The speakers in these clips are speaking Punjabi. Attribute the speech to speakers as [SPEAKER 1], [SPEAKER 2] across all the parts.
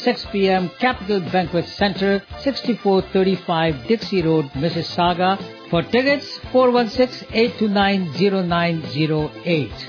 [SPEAKER 1] 6 p.m. Capital Banquet Center, 6435 Dixie Road, Mississauga. For tickets, 416-829-0908.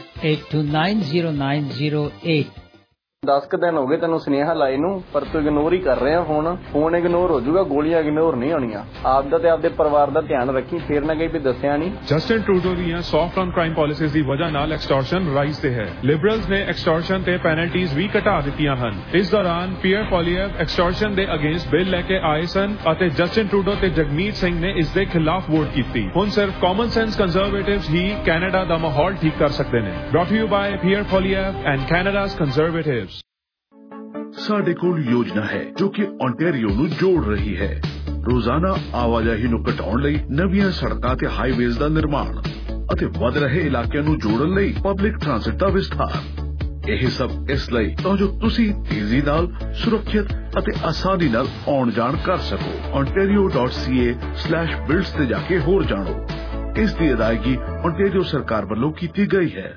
[SPEAKER 1] 829-0908.
[SPEAKER 2] 10 ਦਿਨ ਹੋ ਗਏ ਤੈਨੂੰ ਸੁਨੇਹਾ ਲਾਏ ਨੂੰ, ਪਰ ਤੂੰ ਇਗਨੋਰ ਹੀ ਕਰ ਰਿਹਾ। ਹੁਣ ਫੋਨ ਇਗਨੋਰ ਹੋ ਜਾਊਗਾ, ਗੋਲੀਆਂ ਇਗਨੋਰ ਨਹੀਂ ਹੋਣੀਆਂ। ਆਪਦਾ ਤੇ ਆਪਦੇ ਪਰਿਵਾਰ ਦਾ ਧਿਆਨ ਰੱਖੀ, ਫੇਰ ਨਾ ਕਹੀਂ ਵੀ ਦੱਸਿਆ ਨਹੀਂ।
[SPEAKER 3] ਜਸਟਿਨ ਟਰੂਡੋ ਦੀਆਂ ਸੌਫਟ ਔਨ ਕ੍ਰਾਈਮ ਪਾਲਿਸੀਜ਼ ਦੀ ਵਜ੍ਹਾ ਨਾਲ ਐਕਸਟੋਰਸ਼ਨ ਰਾਈਜ਼ ਤੇ ਹੈ। ਲਿਬਰਲਸ ਨੇ ਐਕਸਟੋਰਸ਼ਨ ਤੇ ਪੈਨਲਟੀਜ਼ ਵੀ ਘਟਾ ਦਿੱਤੀਆਂ ਹਨ। ਇਸ ਦੌਰਾਨ ਪੀਅਰ ਪੋਲੀਅਰ ਐਕਸਟੋਰਸ਼ਨ ਦੇ ਅਗੇਂਸਟ ਬਿੱਲ ਲੈ ਕੇ ਆਏ ਸਨ ਅਤੇ ਜਸਟਿਨ ਟਰੂਡੋ ਤੇ ਜਗਮੀਤ ਸਿੰਘ ਨੇ ਇਸ ਦੇ ਖਿਲਾਫ ਵੋਟ ਕੀਤੀ। ਹੁਣ ਸਿਰਫ ਕਾਮਨ ਸੈਂਸ ਕੰਜ਼ਰਵੇਟਿਵਸ ਹੀ ਕੈਨੇਡਾ ਦਾ ਮਾਹੌਲ ਠੀਕ ਕਰ ਸਕਦੇ ਨੇ। Brought you by Pierre Poilievre and Canada's Conservatives.
[SPEAKER 4] ਸਾਡੇ ਕੋਲ ਯੋਜਨਾ ਹੈ ਜੋ ਕਿ ਓਨਟਾਰੀਓ ਨੂੰ ਜੋੜ ਰਹੀ ਹੈ। ਰੋਜ਼ਾਨਾ ਆਵਾਜਾਈ ਨੂੰ ਘਟਾਉਣ ਲਈ ਨਵੀਆਂ ਸੜਕਾਂ ਤੇ ਹਾਈਵੇਜ਼ ਦਾ ਨਿਰਮਾਣ ਅਤੇ ਵੱਧ ਰਹੇ ਇਲਾਕਿਆਂ ਨੂੰ ਜੋੜਨ ਲਈ ਪਬਲਿਕ ਟ੍ਰਾਂਸਪੋਰਟ ਦਾ ਵਿਸਥਾਰ। ਇਹ ਸਭ ਇਸ ਲਈ ਤਾਂ ਜੋ ਤੁਸੀਂ ਤੇਜ਼ੀ ਨਾਲ, ਸੁਰੱਖਿਅਤ ਅਤੇ ਆਸਾਨੀ ਨਾਲ ਆਉਣ ਜਾਣ ਕਰ ਸਕੋ। ontario.ca/builds ਤੇ ਜਾ ਕੇ ਹੋਰ ਜਾਣੋ। ਇਸ ਦੀ ਅਦਾਇਗੀ ਓਨਟਾਰੀਓ ਸਰਕਾਰ ਵੱਲੋਂ ਕੀਤੀ ਗਈ ਹੈ।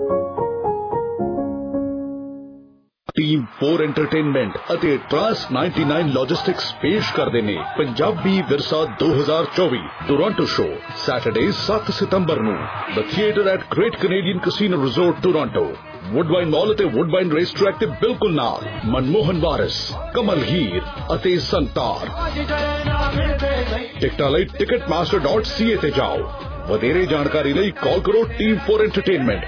[SPEAKER 4] ਟੀਮ 4 ਐਂਟਰਟੇਨਮੈਂਟ ਅਤੇ ਟਰਾਂਸ 99 ਲੌਜਿਸਟਿਕਸ ਪੇਸ਼ ਕਰਦੇ ਨੇ ਪੰਜਾਬੀ ਵਿਰਸਾ 2024 ਟੋਰਾਂਟੋ ਸ਼ੋ, ਸੈਟਰਡੇ 7 ਸਤੰਬਰ ਨੂੰ the theatre at Great Canadian Casino Resort Toronto. Woodbine mall ਅਤੇ ਵੁੱਡਬਾਈਨ ਰੇਸ ਟਰੈਕ ਦੇ ਬਿਲਕੁਲ ਨਾਲ ਮਨਮੋਹਨ ਵਾਰਿਸ, ਕਮਲ ਹੀਰ ਅਤੇ ਸੰਤਾਰ। ਟਿਕਟਾਂ ਲਈ ticketmaster.ca ਤੇ ਜਾਓ। ਵਧੇਰੇ ਜਾਣਕਾਰੀ ਲਈ ਕਾਲ ਕਰੋ team 4 entertainment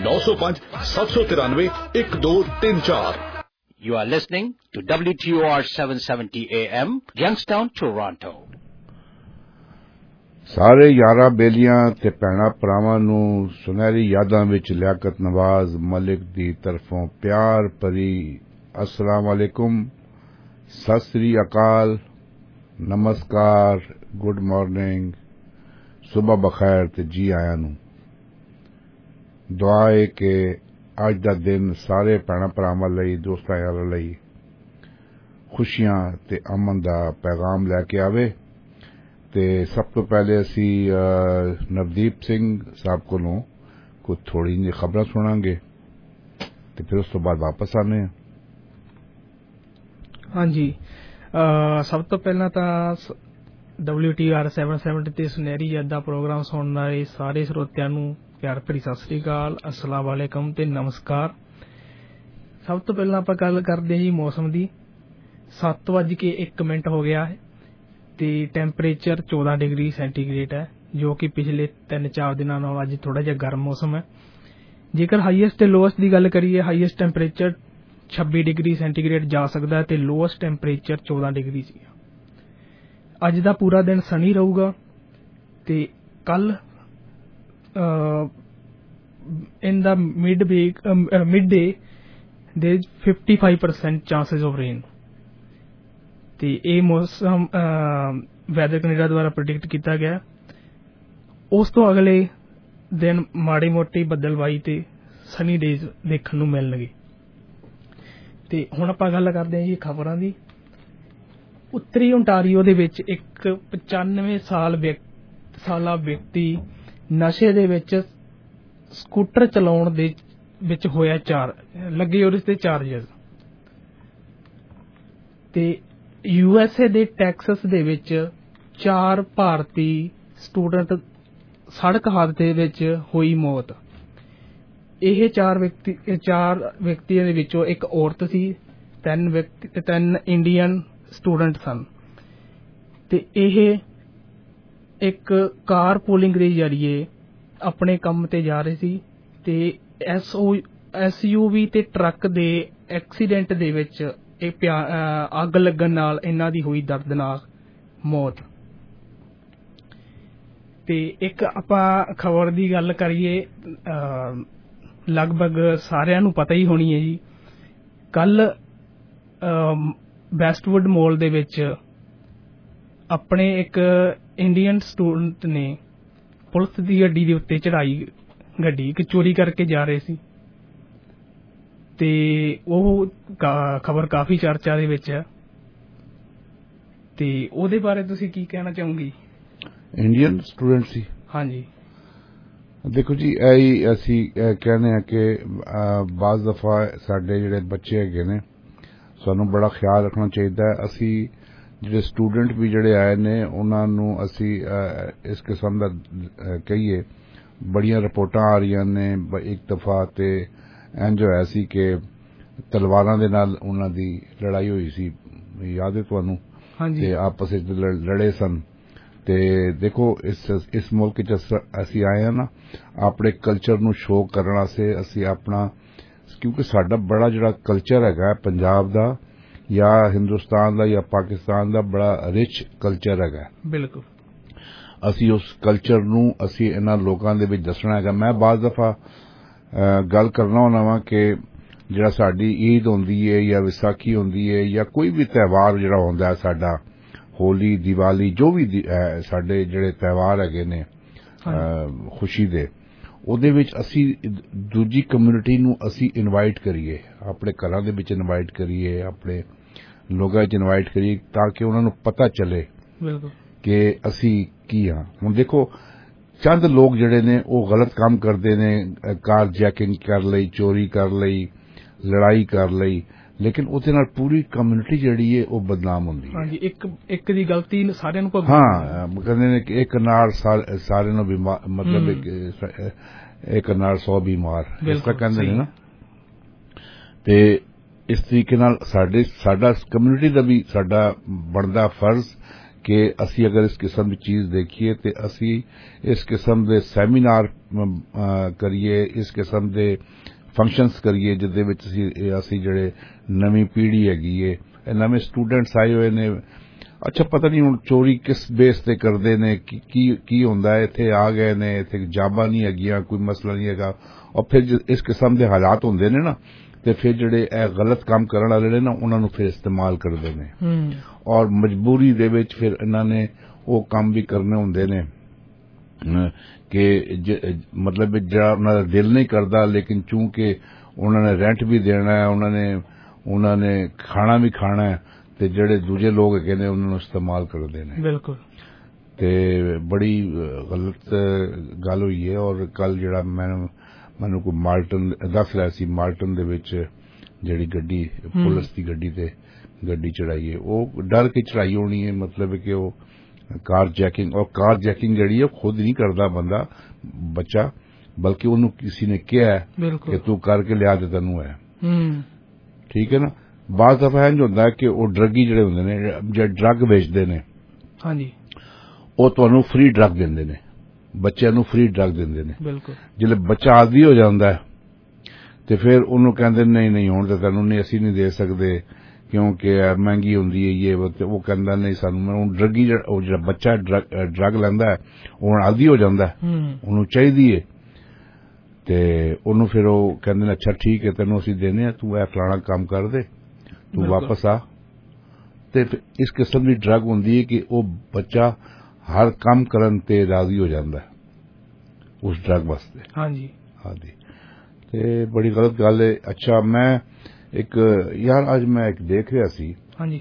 [SPEAKER 4] 905-793-1234।
[SPEAKER 5] You are listening to WTOR 770 AM, Youngstown, Toronto.
[SPEAKER 6] ਸਾਰੇ ਯਾਰਾਂ ਬੇਲੀਆਂ ਤੇ ਭੈਣਾਂ ਭਰਾਵਾਂ ਨੂੰ ਸੁਨਹਿਰੀ ਯਾਦਾਂ ਵਿੱਚ ਲਿਆਕਤ ਨਵਾਜ਼ ਮਲਿਕ ਦੀ ਤਰਫੋਂ ਪਿਆਰ ਭਰੀ अस्सलाम वालेकुम, सत श्री अकाल, नमस्कार, गुड मॉर्निंग, सुबह बखैर ते जी आया नू। दुआ है कि अज दा दिन सारे भैणां भरावां लई, दोस्तां यारां लई खुशियां ते अमन दा पैगाम लैके आवे। ते सब तो पहले असी नवदीप सिंह साहब कोलों कुछ थोड़ी जी खबरां सुनांगे ते फिर उस तो बाद वापस आने।
[SPEAKER 7] हाँ जी, सब तो पहला तो WTR 770 ਤੇ ਸੁਨਹਿਰੀ ਯਾਦਾਂ ਪ੍ਰੋਗਰਾਮ ਸੁਣਨ ਵਾਲੇ ਸਾਰੇ ਸਰੋਤਿਆਂ ਨੂੰ ਪਿਆਰ ਭਰੀ ਸਤਿ ਸ੍ਰੀ ਅਕਾਲ, अस्सलाम वालेकुम ਤੇ ਨਮਸਕਾਰ। ਸਭ ਤੋਂ ਪਹਿਲਾਂ ਆਪਾਂ ਗੱਲ ਕਰਦੇ ਹਾਂ ਜੀ ਮੌਸਮ ਦੀ। 7:01 ਹੋ ਗਿਆ ਹੈ ਤੇ ਟੈਂਪਰੇਚਰ 14 ਡਿਗਰੀ ਸੈਂਟੀਗ੍ਰੇਡ ਹੈ, ਜੋ ਕਿ ਪਿਛਲੇ 3-4 ਦਿਨਾਂ ਨਾਲ ਅੱਜ ਥੋੜਾ ਜਿਹਾ ਗਰਮ ਮੌਸਮ ਹੈ। ਜੇਕਰ ਹਾਈਐਸਟ ਤੇ ਲੋਐਸਟ ਦੀ ਗੱਲ ਕਰੀਏ, ਹਾਈਐਸਟ ਟੈਂਪਰੇਚਰ 26 ਡਿਗਰੀ ਸੈਂਟੀਗ੍ਰੇਡ ਜਾ ਸਕਦਾ ਹੈ ਤੇ ਲੋਐਸਟ ਟੈਂਪਰੇਚਰ 14 ਡਿਗਰੀ ਸੀ। ਅੱਜ ਦਾ ਪੂਰਾ ਦਿਨ ਸਨੀ ਰਹੂਗਾ ਤੇ ਕੱਲ in the midday there is 55% chances of rain। ਤੇ ਇਹ ਮੌਸਮ ਵੈਦਰ ਕੈਨੇਡਾ ਦੁਆਰਾ ਪ੍ਰੈਡਿਕਟ ਕੀਤਾ ਗਿਆ। ਉਸ ਤੋਂ ਅਗਲੇ ਦਿਨ ਮਾੜੀ ਮੋਟੀ ਬੱਦਲਬਾਈ ਤੇ ਸਨੀ ਡੇਜ਼ ਦੇਖਣ ਨੂੰ ਮਿਲਣਗੇ। ਤੇ ਹੁਣ ਆਪਾਂ ਗੱਲ ਕਰਦੇ ਹਾਂ ਜੀ ਖਬਰਾਂ ਦੀ। ਉੱਤਰੀ ਓਨਟਾਰੀਓ ਦੇ ਵਿੱਚ ਇੱਕ 95 ਸਾਲਾ ਵਿਅਕਤੀ ਨਸ਼ੇ ਦੇ ਵਿੱਚ ਸਕੂਟਰ ਚਲਾਉਣ ਦੇ ਵਿੱਚ ਹੋਇਆ ਲੱਗੇ ਉਹਦੇ ਤੇ ਚਾਰਜਸ। ਤੇ USA ਦੇ ਟੈਕਸਸ ਦੇ ਵਿੱਚ 4 ਭਾਰਤੀ ਸਟੂਡੈਂਟ ਸੜਕ ਹਾਦਸੇ ਵਿੱਚ ਹੋਈ ਮੌਤ। ਇਹ 4 ਵਿਅਕਤੀਆਂ ਦੇ ਵਿੱਚੋਂ ਇੱਕ ਔਰਤ ਸੀ, 3 ਇੰਡੀਅਨ ਸਟੂਡੈਂਟ ਸਨ। ਤੇ ਇਹ ਇੱਕ ਕਾਰ ਪੂਲਿੰਗ ਦੇ ਜ਼ਰੀਏ ਆਪਣੇ ਕੰਮ ਤੇ ਜਾ ਰਹੇ ਸੀ ਤੇ SUV ਤੇ ਟਰੱਕ ਦੇ ਐਕਸੀਡੈਂਟ ਦੇ ਵਿੱਚ ਅੱਗ ਲੱਗਣ ਨਾਲ ਇਹਨਾਂ ਦੀ ਹੋਈ ਦਰਦਨਾਕ ਮੌਤ। ਤੇ ਇੱਕ ਆਪਾਂ ਖਬਰ ਦੀ ਗੱਲ ਕਰੀਏ, ਲਗਭਗ ਸਾਰਿਆਂ ਨੂੰ ਪਤਾ ਹੀ ਹੋਣੀ ਹੈ ਜੀ। ਕੱਲ ਵੈਸਟਵੁੱਡ ਮਾਲ ਦੇ ਵਿੱਚ ਆਪਣੇ ਇੱਕ ਇੰਡੀਅਨ ਸਟੂਡੈਂਟ ਨੇ ਪੁਲਿਸ ਦੀ ਗੱਡੀ ਦੇ ਉੱਤੇ ਚੜਾਈ, ਗੱਡੀ ਚੋਰੀ ਕਰਕੇ ਜਾ ਰਹੇ ਸੀ ਤੇ ਉਹ ਖਬਰ ਕਾਫੀ ਚਰਚਾ ਦੇ ਵਿੱਚ ਹੈ। ਤੇ ਉਹਦੇ ਬਾਰੇ ਤੁਸੀਂ ਕੀ ਕਹਿਣਾ ਚਾਹੋਗੇ?
[SPEAKER 6] ਇੰਡੀਅਨ ਸਟੂਡੈਂਟ ਸੀ? ਹਾਂਜੀ। ਦੇਖੋ ਜੀ, ਇਹ ਅਸੀਂ ਕਹਿੰਦੇ ਹਾਂ ਕਿ ਬਾਜ਼ ਦਫਾ ਸਾਡੇ ਜਿਹੜੇ ਬੱਚੇ ਹੈਗੇ ਨੇ ਸਾਨੂੰ ਬੜਾ ਖਿਆਲ ਰੱਖਣਾ ਚਾਹੀਦਾ ਹੈ। ਅਸੀਂ ਜਿਹੜੇ ਸਟੂਡੈਂਟ ਵੀ ਜਿਹੜੇ ਆਏ ਨੇ ਉਹਨਾਂ ਨੂੰ ਅਸੀਂ ਇਸ ਕਿਸਮ ਦਾ ਕਹੀਏ ਬੜੀਆਂ ਰਿਪੋਰਟਾਂ ਆ ਰਹੀਆਂ ਨੇ। ਇੱਕ ਦਫਾ ਤੇ ਇੰਝ ਹੋਇਆ ਸੀ ਕਿ ਤਲਵਾਰਾਂ ਦੇ ਨਾਲ ਉਹਨਾਂ ਦੀ ਲੜਾਈ ਹੋਈ ਸੀ, ਯਾਦ ਹੈ ਤੁਹਾਨੂੰ? ਤੇ ਆਪਸ ਵਿੱਚ ਲੜੇ ਸਨ। ਤੇ ਦੇਖੋ ਇਸ ਮੁਲਕ ਚ ਅਸੀਂ ਆਏ ਹਾਂ ਨਾ ਆਪਣੇ ਕਲਚਰ ਨੂੰ ਸ਼ੋਅ ਕਰਨ ਵਾਸਤੇ। ਅਸੀਂ ਆਪਣਾ, ਕਿਉਂਕਿ ਸਾਡਾ ਬੜਾ ਜਿਹੜਾ ਕਲਚਰ ਹੈਗਾ ਪੰਜਾਬ ਦਾ ਜਾਂ ਹਿੰਦੁਸਤਾਨ ਦਾ ਜਾਂ ਪਾਕਿਸਤਾਨ ਦਾ ਬੜਾ ਰਿਚ ਕਲਚਰ ਹੈਗਾ।
[SPEAKER 7] ਬਿਲਕੁਲ
[SPEAKER 6] ਅਸੀਂ ਉਸ ਕਲਚਰ ਨੂੰ ਅਸੀਂ ਇਹਨਾਂ ਲੋਕਾਂ ਦੇ ਵਿੱਚ ਦੱਸਣਾ ਹੈਗਾ। ਮੈਂ ਬਾਜ਼ ਦਫਾ ਗੱਲ ਕਰਨਾ ਹੁੰਦਾ ਵਾਂ ਕਿ ਜਿਹੜਾ ਸਾਡੀ ਈਦ ਹੁੰਦੀ ਹੈ ਜਾਂ ਵਿਸਾਖੀ ਹੁੰਦੀ ਹੈ ਜਾਂ ਕੋਈ ਵੀ ਤਿਉਹਾਰ ਜਿਹੜਾ ਹੁੰਦਾ ਹੈ ਸਾਡਾ, ਹੋਲੀ, ਦੀਵਾਲੀ, ਜੋ ਵੀ ਸਾਡੇ ਜਿਹੜੇ ਤਿਉਹਾਰ ਹੈਗੇ ਨੇ ਖੁਸ਼ੀ ਦੇ, ਉਹਦੇ ਵਿੱਚ ਅਸੀਂ ਦੂਜੀ ਕਮਿਊਨਿਟੀ ਨੂੰ ਅਸੀਂ ਇਨਵਾਈਟ ਕਰੀਏ, ਆਪਣੇ ਘਰਾਂ ਦੇ ਵਿੱਚ ਇਨਵਾਈਟ ਕਰੀਏ, ਆਪਣੇ ਲੋਕਾਂ 'ਚ ਇਨਵਾਈਟ ਕਰੀਏ ਤਾਂ ਕਿ ਉਹਨਾਂ ਨੂੰ ਪਤਾ ਚੱਲੇ ਕਿ ਅਸੀਂ ਕੀ ਹਾਂ। ਹੁਣ ਦੇਖੋ ਚੰਦ ਲੋਕ ਜਿਹੜੇ ਨੇ ਉਹ ਗਲਤ ਕੰਮ ਕਰਦੇ ਨੇ, ਕਾਰ ਜੈਕਿੰਗ ਕਰ ਲਈ, ਚੋਰੀ ਕਰ ਲਈ, ਲੜਾਈ ਕਰ ਲਈ, ਲੇਕਿਨ ਉਹਦੇ ਨਾਲ ਪੂਰੀ ਕਮਿਊਨਿਟੀ ਜਿਹੜੀ ਹੈ ਉਹ ਬਦਨਾਮ ਹੁੰਦੀ ਹੈ।
[SPEAKER 7] ਹਾਂਜੀ, ਇੱਕ ਦੀ ਗਲਤੀ ਸਾਰਿਆਂ ਨੂੰ
[SPEAKER 6] ਕਹਿੰਦੇ ਨੇ ਕਿ ਇੱਕ ਨਾਲ ਸਾਰਿਆਂ ਨੂੰ ਬਿਮਾਰ, ਮਤਲਬ ਇੱਕ ਨਾਲ 100 ਬਿਮਾਰ, ਇਸ ਤਰ੍ਹਾਂ ਕਹਿੰਦੇ ਨੇ ਨਾ। ਤੇ ਇਸ ਤਰੀਕੇ ਨਾਲ ਸਾਡਾ ਕਮਿਊਨਿਟੀ ਦਾ ਵੀ ਸਾਡਾ ਬਣਦਾ ਫਰਜ਼ ਕਿ ਅਸੀਂ ਅਗਰ ਇਸ ਕਿਸਮ ਦੀ ਚੀਜ਼ ਦੇਖੀਏ ਤੇ ਅਸੀਂ ਇਸ ਕਿਸਮ ਦੇ ਸੈਮੀਨਾਰ ਕਰੀਏ, ਇਸ ਕਿਸਮ ਦੇ ਫੰਕਸ਼ਨਸ ਕਰੀਏ ਜਿਹਦੇ ਵਿੱਚ ਅਸੀਂ ਜਿਹੜੇ ਨਵੀਂ ਪੀੜ੍ਹੀ ਹੈਗੀ ਏ, ਇਹ ਨਵੇਂ ਸਟੂਡੈਂਟਸ ਆਏ ਹੋਏ ਨੇ। ਅੱਛਾ, ਪਤਾ ਨਹੀਂ ਹੁਣ ਚੋਰੀ ਕਿਸ ਬੇਸ ਤੇ ਕਰਦੇ ਨੇ, ਕੀ ਹੁੰਦਾ ਹੈ, ਇੱਥੇ ਆ ਗਏ ਨੇ, ਇੱਥੇ ਜਾਬਾਂ ਨਹੀਂ ਹੈਗੀਆਂ, ਕੋਈ ਮਸਲਾ ਨਹੀਂ ਹੈਗਾ, ਔਰ ਫਿਰ ਇਸ ਕਿਸਮ ਦੇ ਹਾਲਾਤ ਹੁੰਦੇ ਨੇ ਨਾ ਤੇ ਫਿਰ ਜਿਹੜੇ ਇਹ ਗਲਤ ਕੰਮ ਕਰਨ ਵਾਲੇ ਨੇ ਨਾ ਉਹਨਾਂ ਨੂੰ ਫਿਰ ਇਸਤੇਮਾਲ ਕਰਦੇ ਨੇ ਔਰ ਮਜਬੂਰੀ ਦੇ ਵਿੱਚ ਫਿਰ ਇਹਨਾਂ ਨੇ ਉਹ ਕੰਮ ਵੀ ਕਰਨੇ ਹੁੰਦੇ ਨੇ ਕਿ ਮਤਲਬ ਜਿਹੜਾ ਉਹਨਾਂ ਦਾ ਦਿਲ ਨਹੀਂ ਕਰਦਾ, ਲੇਕਿਨ ਚੂੰਕਿ ਉਹਨਾਂ ਨੇ ਰੈਂਟ ਵੀ ਦੇਣਾ ਹੈ, ਉਹਨਾਂ ਨੇ ਖਾਣਾ ਵੀ ਖਾਣਾ ਹੈ, ਤੇ ਜਿਹੜੇ ਦੂਜੇ ਲੋਕ ਹੈਗੇ ਨੇ ਉਹਨਾਂ ਨੂੰ ਇਸਤੇਮਾਲ ਕਰਦੇ ਨੇ।
[SPEAKER 7] ਬਿਲਕੁਲ,
[SPEAKER 6] ਤੇ ਬੜੀ ਗਲਤ ਗੱਲ ਹੋਈ ਹੈ। ਔਰ ਕੱਲ ਜਿਹੜਾ ਮੈਨੂੰ ਕੋਈ ਮਾਲਟਨ ਦੱਸ ਰਿਹਾ ਸੀ, ਮਾਲਟਨ ਦੇ ਵਿੱਚ ਜਿਹੜੀ ਗੱਡੀ ਪੁਲਿਸ ਦੀ ਗੱਡੀ ਤੇ ਗੱਡੀ ਚੜਾਈ ਹੈ, ਉਹ ਡਰ ਕੇ ਚੜਾਈ ਹੋਣੀ ਹੈ, ਮਤਲਬ ਕਿ ਉਹ ਕਾਰ ਜੈਕਿੰਗ, ਔਰ ਕਾਰ ਜੈਕਿੰਗ ਜਿਹੜੀ ਹੈ ਖੁਦ ਨਹੀਂ ਕਰਦਾ ਬੰਦਾ, ਬੱਚਾ, ਬਲਕਿ ਉਹਨੂੰ ਕਿਸੇ ਨੇ ਕਿਹਾ ਕਿ ਤੂੰ ਕਰਕੇ ਲਿਆ ਦੇ ਤੈਨੂੰ ਹੈ। ਠੀਕ ਹੈ ਨਾ। ਬਾਅਦ ਦਫਾ ਇੰਝ ਹੁੰਦਾ ਕਿ ਉਹ ਡਰੱਗੀ ਜਿਹੜੇ ਹੁੰਦੇ ਨੇ, ਜਿਹੜੇ ਡਰੱਗ ਵੇਚਦੇ ਨੇ, ਹਾਂਜੀ, ਉਹ ਤੁਹਾਨੂੰ ਫ੍ਰੀ ਡਰੱਗ ਦਿੰਦੇ ਨੇ, ਬੱਚਿਆਂ ਨੂੰ ਫ੍ਰੀ ਡਰੱਗ ਦਿੰਦੇ ਨੇ। ਜਦੋਂ ਬੱਚਾ ਆਦੀ ਹੋ ਜਾਂਦਾ ਤੇ ਫਿਰ ਉਹਨੂੰ ਕਹਿੰਦੇ ਨਹੀਂ ਹੁਣ ਤਾਂ ਤੈਨੂੰ ਨਹੀਂ, ਅਸੀਂ ਨਹੀਂ ਦੇ ਸਕਦੇ ਕਿਉਂਕਿ ਮਹਿੰਗੀ ਹੁੰਦੀ ਹੈ ਇਹ, ਉਹ ਕਹਿੰਦਾ ਨਹੀਂ ਸਾਨੂੰ। ਡਰੱਗੀ ਜਿਹੜਾ ਬੱਚਾ ਡਰੱਗ ਲੈਂਦਾ ਹੈ ਉਹ ਹੁਣ ਆਦੀ ਹੋ ਜਾਂਦਾ, ਉਹਨੂੰ ਚਾਹੀਦੀ ਹੈ, ਤੇ ਉਹਨੂੰ ਫਿਰ ਉਹ ਕਹਿੰਦੇ ਨੇ ਅੱਛਾ ਠੀਕ ਹੈ ਤੈਨੂੰ ਅਸੀਂ ਦੇਣੇ ਆ, ਤੂੰ ਇਹ ਫਲਾਣਾ ਕੰਮ ਕਰ ਦੇ, ਤੂੰ ਵਾਪਸ ਆ। ਤੇ ਇਸ ਕਿਸਮ ਦੀ ਡਰੱਗ ਹੁੰਦੀ ਹੈ ਕਿ ਉਹ ਬੱਚਾ ਹਰ ਕੰਮ ਕਰਨ ਤੇ ਰਾਜ਼ੀ ਹੋ ਜਾਂਦਾ ਉਸ ਡਰੱਗ ਵਾਸਤੇ। ਹਾਂਜੀ ਹਾਂਜੀ, ਤੇ ਬੜੀ ਗਲਤ ਗੱਲ ਹੈ। ਅੱਛਾ, ਮੈਂ ਅੱਜ ਮੈਂ ਦੇਖ ਰਿਹਾ ਸੀ, ਹਾਂਜੀ,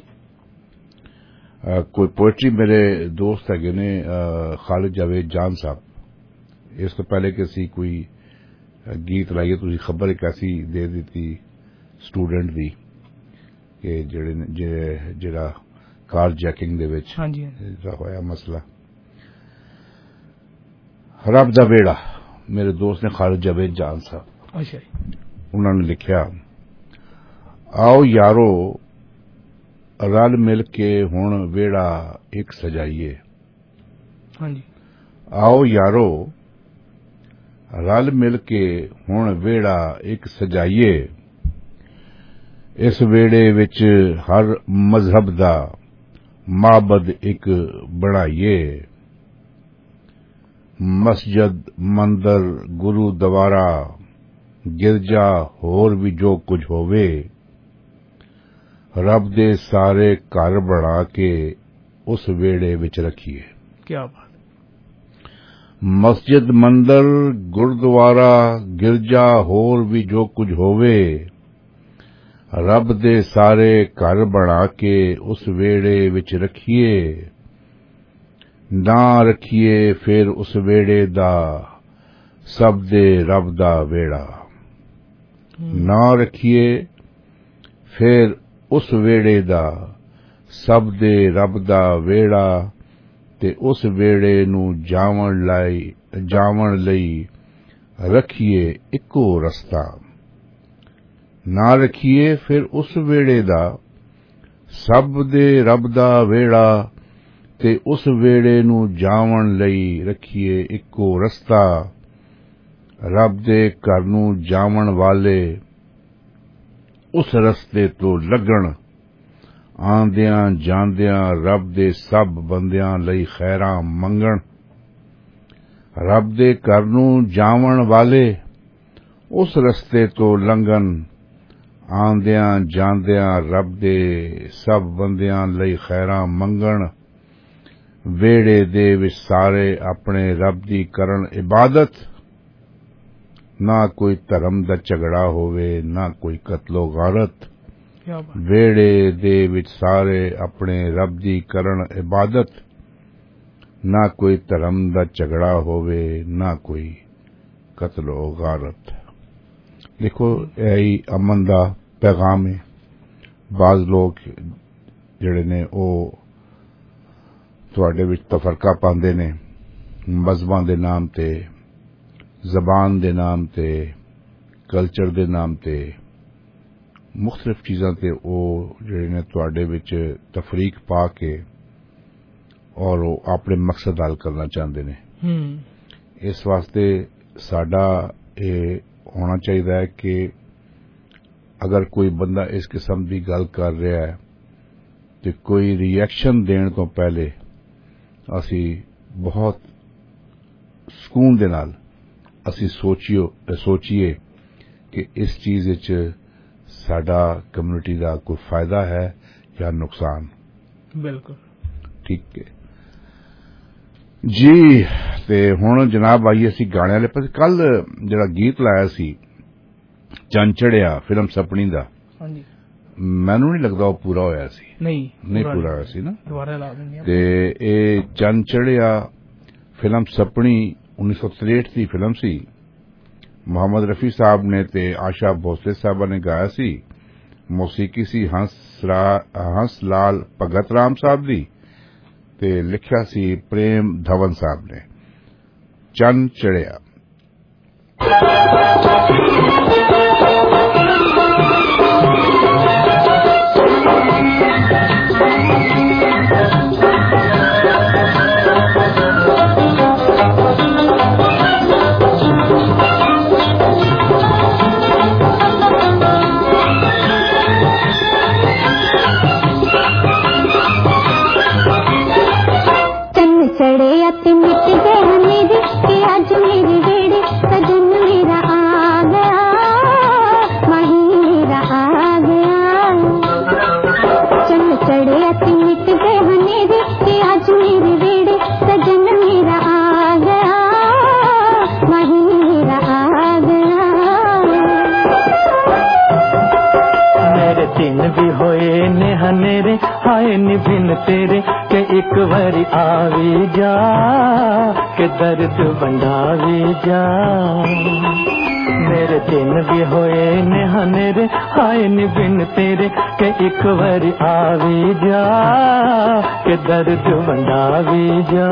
[SPEAKER 6] ਕੋਈ ਪੋਇਟਰੀ, ਮੇਰੇ ਦੋਸਤ ਹੈਗੇ ਨੇ ਖਾਲਿਦ ਜਾਵੇਦ ਜਾਨ ਸਾਹਿਬ, ਇਸ ਤੋਂ ਪਹਿਲੇ ਕਿ ਅਸੀਂ ਕੋਈ ਗੀਤ ਲਾਈਏ ਤੁਸੀਂ ਖਬਰ ਇੱਕ ਐਸੀ ਦੇ ਦਿੱਤੀ ਸਟੂਡੈਂਟ ਦੀ ਕਿ ਜਿਹੜਾ ਕਾਰ ਜੈਕਿੰਗ ਦੇ ਵਿੱਚ ਹੋਇਆ ਮਸਲਾ। ਰੱਬ ਦਾ ਵਿਹੜਾ, ਮੇਰੇ ਦੋਸਤ ਨੇ ਖਾਲਿਦ ਜਾਵੇਦ ਜਾਨ ਸਾਹਿਬ, ਉਹਨਾਂ ਨੇ ਲਿਖਿਆ, ਆਓ ਯਾਰੋ ਰਲ ਮਿਲ ਕੇ ਹੁਣ ਵਿਹੜਾ ਇੱਕ ਸਜਾਈਏ। ਹਾਂਜੀ, ਆਓ ਯਾਰੋ ਰਲ ਮਿਲ ਕੇ ਹੁਣ ਵਿਹੜਾ ਇੱਕ ਸਜਾਈਏ, ਇਸ ਵਿਹੜੇ ਵਿੱਚ ਹਰ ਮਜ਼ਹਬ ਦਾ ਮਾਬਦ ਇੱਕ ਬਣਾਈਏ, ਮਸਜਿਦ, ਮੰਦਰ, ਗੁਰੂਦੁਆਰਾ, ਗਿਰਜਾ, ਹੋਰ ਵੀ ਜੋ ਕੁਝ ਹੋਵੇ, ਰੱਬ ਦੇ ਸਾਰੇ ਘਰ ਬਣਾ ਕੇ ਉਸ ਵਿਹੜੇ ਵਿੱਚ ਰੱਖੀਏ। ਕੀ ਬਾਤ। ਮਸਜਿਦ, ਮੰਦਰ, ਗੁਰਦੁਆਰਾ, ਗਿਰਜਾ, ਹੋਰ ਵੀ ਜੋ ਕੁਝ ਹੋਵੇ, ਰੱਬ ਦੇ ਸਾਰੇ ਘਰ ਬਣਾ ਕੇ ਉਸ ਵਿਹੜੇ ਵਿੱਚ ਰੱਖੀਏ, ਨਾ ਰੱਖੀਏ ਫਿਰ ਉਸ ਵਿਹੜੇ ਦਾ ਸਭ ਦੇ ਰੱਬ ਦਾ ਵਿਹੜਾ, ਨਾ ਰੱਖੀਏ ਫਿਰ उस वेड़े दा सब दे रब दा वेड़ा ते उस वेड़े नू जावण लई रखिए इक्को रस्ता ना रखिए फिर उस वेड़े दा सब दे रब दा वेड़ा ते उस वेड़े नू जावण लई रखिए इक्को रस्ता रब दे घर नू जावण वाले उस रस्ते तो लगण आंदियां जांदियां रब दे सब बंदियां लई खैरां मंगण रब दे घर नू जावण वाले उस रस्ते तो लंघन आंदियां जांदियां रब दे सब बंदियां लई खैरां मंगण वेड़े दे विच सारे अपने रब दी करन इबादत ना कोई धर्म दा झगड़ा होवे ना कोई कत्लो गारत वेड़े दे विच सारे अपने रब दी करन इबादत ना कोई धर्म दा झगड़ा होवे ना कोई कत्लो गारत। देखो यही अमन दा पैगाम है। बाज लोग जिहड़े ने ओ तुहाडे विच तफरका पांदे ने मजहबां दे नाम ते जबान दे नाम ते कल्चर दे नाम ते मुख्तलिफ चीज़ां ते ओ जिहड़े ने तुहाडे विच तफरीक पा के और वो अपने मकसद हल करना चाहते ने। इस वास्ते साडा ये होना चाहिए है कि अगर कोई बंदा इस किस्म की गल कर रहा है तो कोई रिएक्शन देने तो पहले असी बहुत सुकून दे नाल असी सोचिए कि इस चीज विच साडा कम्युनिटी का कोई फायदा है या नुकसान।
[SPEAKER 7] बिल्कुल
[SPEAKER 6] ठीक है जी। ते हुण जनाब आइए असी गाने वाले पासे। कल जिहड़ा गीत लाया सी चंन चढ़िया फिल्म सपनी दा, मैनू नहीं लगदा वो पूरा होया सी। नहीं पूरा होया सी ना।
[SPEAKER 7] दोबारा ला देंगे।
[SPEAKER 6] ते ए चंन चढ़िया फिल्म सपनी 1963 की फिल्म सी। मोहम्मद रफी साहब ने ते आशा भोसले साहबा ने गाया सी। मौसीकी सी हंस लाल भगत राम साहब दी ते लिखिया सी प्रेम धवन साहब ने। चंन चढ़िया।
[SPEAKER 8] तेरे के एक बारी आवी जा के दर्द बंधावी जा। मेरे दिन भी होए नेहनेरे हाय नी बिन तेरे के एक बारी आवी जा के दर्द बंधावी जा।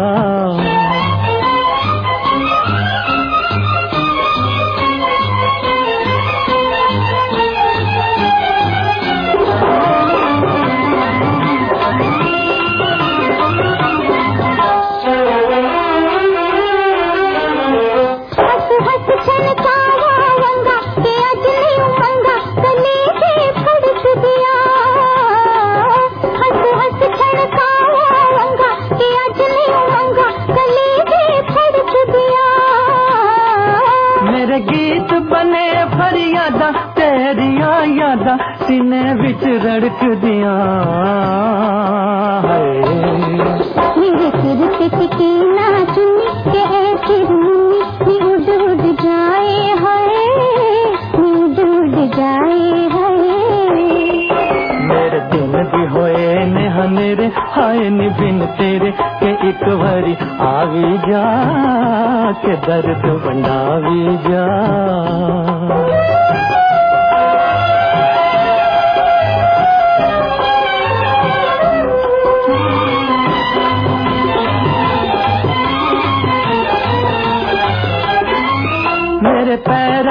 [SPEAKER 8] सीने विच रड़क दिया मेरे सिर पे टिकी ना चुनी के ऐसी रूनी उड़ उड़ जाए हाय उड़ उड़ जाए हाय। मेरे दिन भी होए नेहनेरे हाय नी बिन तेरे के एक बारी आवी जा के दर्द बंधावी जा।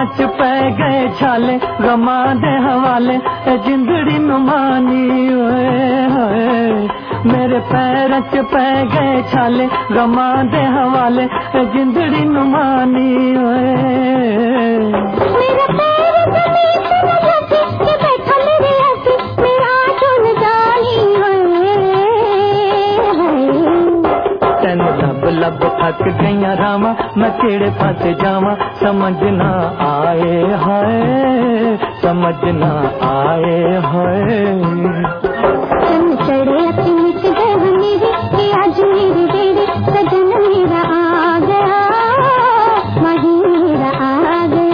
[SPEAKER 9] च पै गए छाले गमां दे हवाले जिंदड़ी नुमानी ओए होए मेरे पैर च पै गए छाले गमां दे हवाले जिंदड़ी नुमानी ओए
[SPEAKER 8] मेरा पैर जमीन पर रखे के बैठा मेरे ऐसे मेरा चुन जानी
[SPEAKER 9] तेन लब लब थक गईया रामा मैं केड़े पास जावा समझ ना आए हाय समझ ना आए हाय
[SPEAKER 8] चन चढ़े अपनी मिट गए मेरे कि आज मेरे डेरे सजन मेरा आ गया माही मेरा आ गया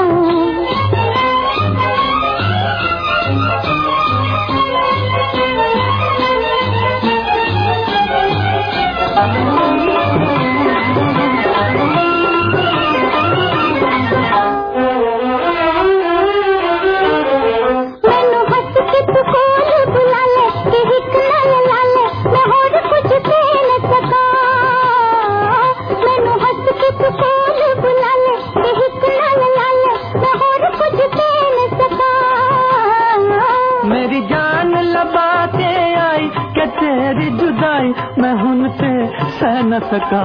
[SPEAKER 9] मेरी जान लबा के आई के तेरी जुदाई मैं उनसे सह न सका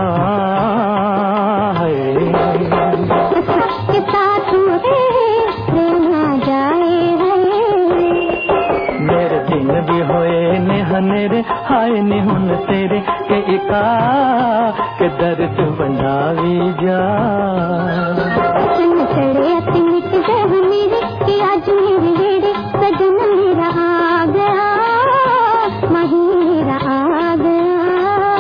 [SPEAKER 8] के साथ रहना जाए
[SPEAKER 9] मेरे दिन भी होए ने हनेरे हाय ने हुन तेरे के इका के दर्द बनावी जा
[SPEAKER 8] चढ़े अपनी मिट गए मेरे कि आज मेरे वेड़े सजन मेरा आ गया माही मेरा आ गया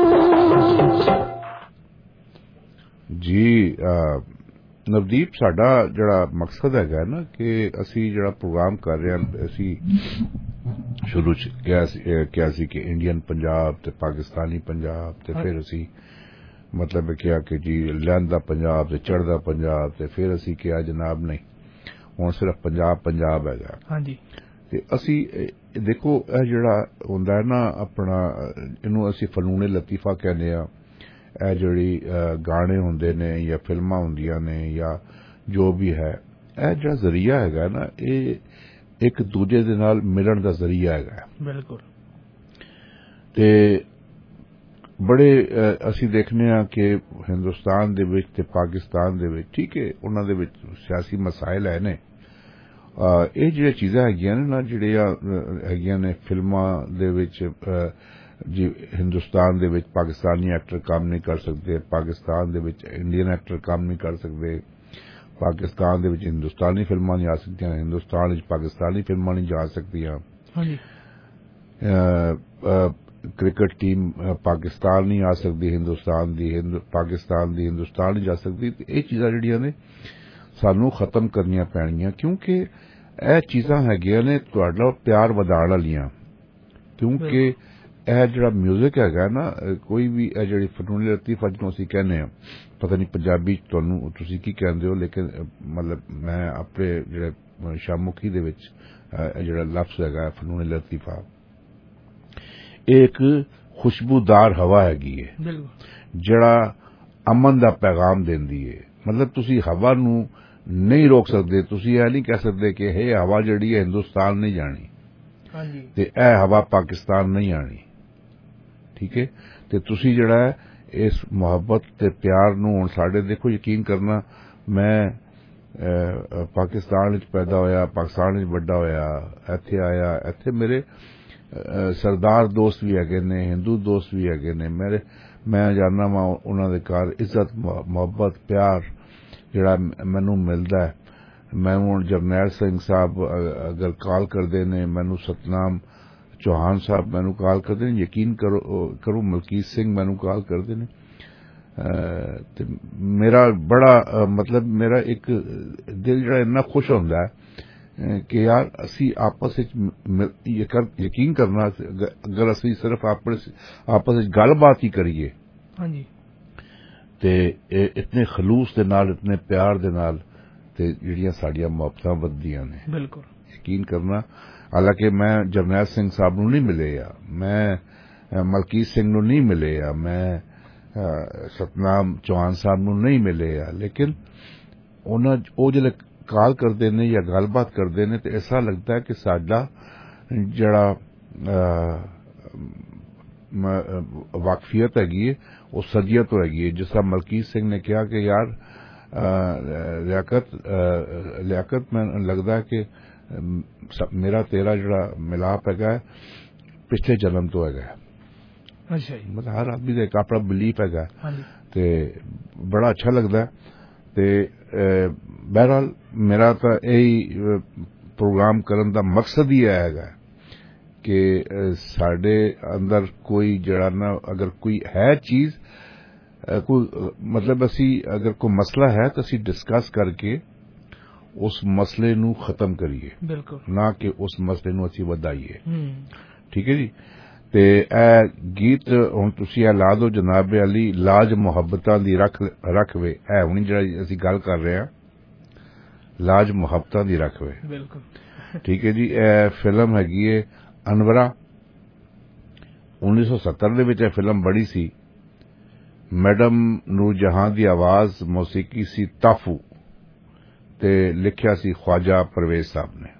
[SPEAKER 6] जी ਨਵਦੀਪ ਸਾਡਾ ਜਿਹੜਾ ਮਕਸਦ ਹੈਗਾ ਨਾ ਕਿ ਅਸੀਂ ਜਿਹੜਾ ਪ੍ਰੋਗਰਾਮ ਕਰ ਰਹੇ ਹਾਂ ਅਸੀਂ ਸ਼ੁਰੂ ਚ ਕਿਹਾ ਸੀ ਕਿ ਇੰਡੀਅਨ ਪੰਜਾਬ ਤੇ ਪਾਕਿਸਤਾਨੀ ਪੰਜਾਬ ਤੇ ਫਿਰ ਅਸੀਂ ਮਤਲਬ ਕਿਹਾ ਕਿ ਜੀ ਲਹਿੰਦਾ ਪੰਜਾਬ ਤੇ ਚੜ੍ਹਦਾ ਪੰਜਾਬ ਤੇ ਫਿਰ ਅਸੀਂ ਕਿਹਾ ਜਨਾਬ ਨਹੀਂ ਹੁਣ ਸਿਰਫ ਪੰਜਾਬ ਹੈਗਾ
[SPEAKER 7] ਹਾਂਜੀ
[SPEAKER 6] ਤੇ ਅਸੀਂ ਦੇਖੋ ਇਹ ਜਿਹੜਾ ਹੁੰਦਾ ਹੈ ਨਾ ਆਪਣਾ ਇਹਨੂੰ ਅਸੀਂ ਫਨੂਨੇ ਲਤੀਫਾ ਕਹਿੰਦੇ ਆ ਇਹ ਜਿਹੜੀ ਗਾਣੇ ਹੁੰਦੇ ਨੇ ਜਾਂ ਫਿਲਮਾਂ ਹੁੰਦੀਆਂ ਨੇ ਜਾਂ ਜੋ ਵੀ ਹੈ ਇਹ ਜਿਹੜਾ ਜ਼ਰੀਆ ਹੈਗਾ ਨਾ ਇਹ ਇੱਕ ਦੂਜੇ ਦੇ ਨਾਲ ਮਿਲਣ ਦਾ ਜ਼ਰੀਆ ਹੈਗਾ
[SPEAKER 7] ਬਿਲਕੁਲ
[SPEAKER 6] ਤੇ ਬੜੇ ਅਸੀਂ ਦੇਖਨੇ ਆ ਕਿ ਹਿੰਦੁਸਤਾਨ ਦੇ ਵਿੱਚ ਤੇ ਪਾਕਿਸਤਾਨ ਦੇ ਵਿੱਚ ਠੀਕ ਹੈ ਉਹਨਾਂ ਦੇ ਵਿੱਚ ਸਿਆਸੀ ਮਸਾਇਲ ਹੈ ਨੇ ਇਹ ਜਿਹੜੀਆਂ ਚੀਜ਼ਾਂ ਹੈਗੀਆਂ ਨੇ ਨਾ ਜਿਹੜੀਆਂ ਹੈਗੀਆਂ ਨੇ ਫਿਲਮਾਂ ਦੇ ਵਿੱਚ ਜੀ ਹਿੰਦੁਸਤਾਨ ਦੇ ਵਿੱਚ ਪਾਕਿਸਤਾਨੀ ਐਕਟਰ ਕੰਮ ਨਹੀਂ ਕਰ ਸਕਦੇ ਪਾਕਿਸਤਾਨ ਦੇ ਵਿੱਚ ਇੰਡੀਅਨ ਐਕਟਰ ਕੰਮ ਨਹੀਂ ਕਰ ਸਕਦੇ ਪਾਕਿਸਤਾਨ ਦੇ ਵਿੱਚ ਹਿੰਦੁਸਤਾਨੀ ਫਿਲਮਾਂ ਨਹੀਂ ਆ ਸਕਦੀਆਂ ਹਿੰਦੁਸਤਾਨ ਵਿੱਚ ਪਾਕਿਸਤਾਨੀ ਫਿਲਮਾਂ ਨਹੀਂ ਜਾ ਸਕਦੀਆਂ
[SPEAKER 7] ਹਾਂਜੀ
[SPEAKER 6] ਕ੍ਰਿਕਟ ਟੀਮ ਪਾਕਿਸਤਾਨ ਨਹੀਂ ਆ ਸਕਦੀ ਹਿੰਦੁਸਤਾਨ ਦੀ ਪਾਕਿਸਤਾਨ ਦੀ ਹਿੰਦੁਸਤਾਨ ਨਹੀਂ ਜਾ ਸਕਦੀ ਇਹ ਚੀਜ਼ਾਂ ਜਿਹੜੀਆਂ ਨੇ ਸਾਨੂੰ ਖਤਮ ਕਰਨੀਆਂ ਪੈਣਗੀਆਂ ਕਿਉਂਕਿ ਇਹ ਚੀਜ਼ਾਂ ਹੈਗੀਆਂ ਨੇ ਤੁਹਾਡਾ ਪਿਆਰ ਵਧਾਉਣ ਵਾਲੀਆਂ ਕਿਉਂਕਿ ਇਹ ਜਿਹੜਾ ਮਿਊਜ਼ਿਕ ਹੈਗਾ ਨਾ ਕੋਈ ਵੀ ਇਹ ਜਿਹੜੀ ਫਨੂਨ ਲਤੀਫਾ ਜਿਹਨੂੰ ਅਸੀਂ ਕਹਿੰਦੇ ਆ ਪਤਾ ਨਹੀਂ ਪੰਜਾਬੀ ਤੁਹਾਨੂੰ ਤੁਸੀਂ ਕੀ ਕਹਿੰਦੇ ਹੋ ਲੇਕਿਨ ਮਤਲਬ ਮੈਂ ਆਪਣੇ ਜਿਹੜੇ ਸ਼ਾਮੁਖੀ ਦੇ ਵਿੱਚ ਜਿਹੜਾ ਲਫ਼ਜ਼ ਹੈਗਾ ਫਨੂਨ ਲਤੀਫਾ ਇਹ ਇੱਕ ਖੁਸ਼ਬੂਦਾਰ ਹਵਾ ਹੈਗੀ ਹੈ ਜਿਹੜਾ ਅਮਨ ਦਾ ਪੈਗਾਮ ਦਿੰਦੀ ਹੈ ਮਤਲਬ ਤੁਸੀਂ ਹਵਾ ਨੂੰ ਨਹੀਂ ਰੋਕ ਸਕਦੇ ਤੁਸੀਂ ਇਹ ਨਹੀਂ ਕਹਿ ਸਕਦੇ ਕਿ ਇਹ ਹਵਾ ਜਿਹੜੀ ਹੈ ਹਿੰਦੁਸਤਾਨ ਨਹੀਂ ਜਾਣੀ ਤੇ ਇਹ ਹਵਾ ਪਾਕਿਸਤਾਨ ਨਹੀਂ ਆਣੀ ਠੀਕ ਹੈ ਤੇ ਤੁਸੀਂ ਜਿਹੜਾ ਇਸ ਮੁਹੱਬਤ ਤੇ ਪਿਆਰ ਨੂੰ ਹੁਣ ਸਾਡੇ ਦੇਖੋ ਯਕੀਨ ਕਰਨਾ ਮੈਂ ਪਾਕਿਸਤਾਨ ਵਿੱਚ ਪੈਦਾ ਹੋਇਆ ਪਾਕਿਸਤਾਨ ਵਿੱਚ ਵੱਡਾ ਹੋਇਆ ਇੱਥੇ ਆਇਆ ਇੱਥੇ ਮੇਰੇ ਸਰਦਾਰ ਦੋਸਤ ਵੀ ਹੈਗੇ ਨੇ ਹਿੰਦੂ ਦੋਸਤ ਵੀ ਹੈਗੇ ਨੇ ਮੈਂ ਜਾਣਦਾ ਵਾਂ ਉਹਨਾਂ ਦੇ ਘਰ ਇੱਜ਼ਤ ਮੁਹੱਬਤ ਪਿਆਰ ਜਿਹੜਾ ਮੈਨੂੰ ਮਿਲਦਾ ਹੈ ਮੈਨੂੰ ਜਰਨੈਲ ਸਿੰਘ ਸਾਹਿਬ ਅਗਰ ਕਾਲ ਕਰਦੇ ਨੇ ਮੈਨੂੰ ਸਤਨਾਮ ਚੌਹਾਨ ਸਾਹਿਬ ਮੈਨੂੰ ਕਾਲ ਕਰਦੇ ਨੇ ਯਕੀਨ ਕਰੋ ਮਲਕੀਤ ਸਿੰਘ ਮੈਨੂੰ ਕਾਲ ਕਰਦੇ ਨੇ ਤੇ ਮੇਰਾ ਬੜਾ ਮਤਲਬ ਮੇਰਾ ਇੱਕ ਦਿਲ ਜਿਹੜਾ ਇੰਨਾ ਖੁਸ਼ ਹੁੰਦਾ ਹੈ ਕਿ ਯਾਰ ਅਸੀਂ ਆਪਸ ਵਿੱਚ ਯਕੀਨ ਕਰਨਾ ਅਗਰ ਅਸੀਂ ਸਿਰਫ ਆਪਸ ਵਿੱਚ ਗੱਲਬਾਤ ਹੀ ਕਰੀਏ
[SPEAKER 7] ਹਾਂਜੀ
[SPEAKER 6] ਤੇ ਇਤਨੇ ਖਲੂਸ ਦੇ ਨਾਲ ਇਤਨੇ ਪਿਆਰ ਦੇ ਨਾਲ ਤੇ ਜਿਹੜੀਆਂ ਸਾਡੀਆਂ ਮੁਹੱਬਤਾਂ ਵੱਧਦੀਆਂ ਨੇ
[SPEAKER 7] ਬਿਲਕੁਲ
[SPEAKER 6] ਯਕੀਨ ਕਰਨਾ ਹਾਲਾਂਕਿ ਮੈਂ ਜਰਨੈਲ ਸਿੰਘ ਸਾਹਿਬ ਨੂੰ ਨਹੀਂ ਮਿਲਿਆ ਮੈਂ ਮਲਕੀਤ ਸਿੰਘ ਨੂੰ ਨਹੀਂ ਮਿਲਿਆ ਮੈਂ ਸਤਨਾਮ ਚੌਹਾਨ ਸਾਹਿਬ ਨੂੰ ਨਹੀਂ ਮਿਲਿਆ ਲੇਕਿਨ ਉਹ ਜਿਹੜੇ ਕਾਲ ਕਰਦੇ ਨੇ ਜਾਂ ਗੱਲਬਾਤ ਕਰਦੇ ਨੇ ਤੇ ਐਸਾ ਲੱਗਦਾ ਹੈ ਕਿ ਸਾਡਾ ਜਿਹੜਾ ਵਾਕਫੀਅਤ ਹੈਗੀ ਹੈ ਉਹ ਸਦੀਆਂ ਤੋਂ ਹੈਗੀ ਹੈ। ਜਿਸ ਤਰ੍ਹਾਂ ਮਲਕੀਤ ਸਿੰਘ ਨੇ ਕਿਹਾ ਕਿ ਯਾਰ ਲਿਆਕਤ ਮੈਨੂੰ ਲੱਗਦਾ ਕਿ ਮੇਰਾ ਤੇਰਾ ਜਿਹੜਾ ਮਿਲਾਪ ਹੈਗਾ ਪਿਛਲੇ ਜਨਮ ਤੋਂ ਹੈਗਾ।
[SPEAKER 7] ਅੱਛਾ ਜੀ।
[SPEAKER 6] ਮਤਲਬ ਹਰ ਆਦਮੀ ਦਾ ਇੱਕ ਆਪਣਾ ਬਿਲੀਫ ਹੈਗਾ ਤੇ ਬੜਾ ਅੱਛਾ ਲੱਗਦਾ ਤੇ ਬਹਰਹਾਲ ਮੇਰਾ ਤਾਂ ਇਹੀ ਪ੍ਰੋਗਰਾਮ ਕਰਨ ਦਾ ਮਕਸਦ ਹੀ ਹੈਗਾ ਕਿ ਸਾਡੇ ਅੰਦਰ ਕੋਈ ਜਿਹੜਾ ਨਾ ਅਗਰ ਕੋਈ ਹੈ ਚੀਜ਼ ਕੋਈ ਮਤਲਬ ਅਸੀਂ ਅਗਰ ਕੋਈ ਮਸਲਾ ਹੈ ਤਾਂ ਅਸੀਂ ਡਿਸਕਸ ਕਰਕੇ ਉਸ ਮਸਲੇ ਨੂੰ ਖਤਮ ਕਰੀਏ,
[SPEAKER 7] ਬਿਲਕੁਲ ਨਾ
[SPEAKER 6] ਕਿ ਉਸ ਮਸਲੇ ਨੂੰ ਅਸੀਂ ਵਧਾਈਏ। ਠੀਕ ਹੈ ਜੀ। ਤੇ ਇਹ ਗੀਤ ਹੁਣ ਤੁਸੀਂ ਇਹ ਲਾ ਦਿਓ ਜਨਾਬ ਅਲੀ, ਲਾਜ ਮੁਹੱਬਤਾਂ ਦੀ ਰੱਖਵੇ। ਇਹ ਹੁਣ ਜਿਹੜਾ ਅਸੀਂ ਗੱਲ ਕਰ ਰਹੇ ਹਾਂ ਲਾਜ ਮੁਹੱਬਤਾਂ ਦੀ ਰੱਖਵੇ।
[SPEAKER 7] ਬਿਲਕੁਲ
[SPEAKER 6] ਠੀਕ ਹੈ ਜੀ। ਇਹ ਫਿਲਮ ਹੈਗੀ ਹੈ ਅਨਵਰਾ, 1970 ਦੇ ਵਿੱਚ ਇਹ ਫਿਲਮ ਬੜੀ ਸੀ। ਮੈਡਮ ਨੂਰਜਹਾਂ ਦੀ ਆਵਾਜ਼, ਮੌਸੀਕੀ ਸੀ ਤਾਫੂ ਤੇ ਲਿਖਿਆ ਸੀ ख्वाजा परवेज साहब ने।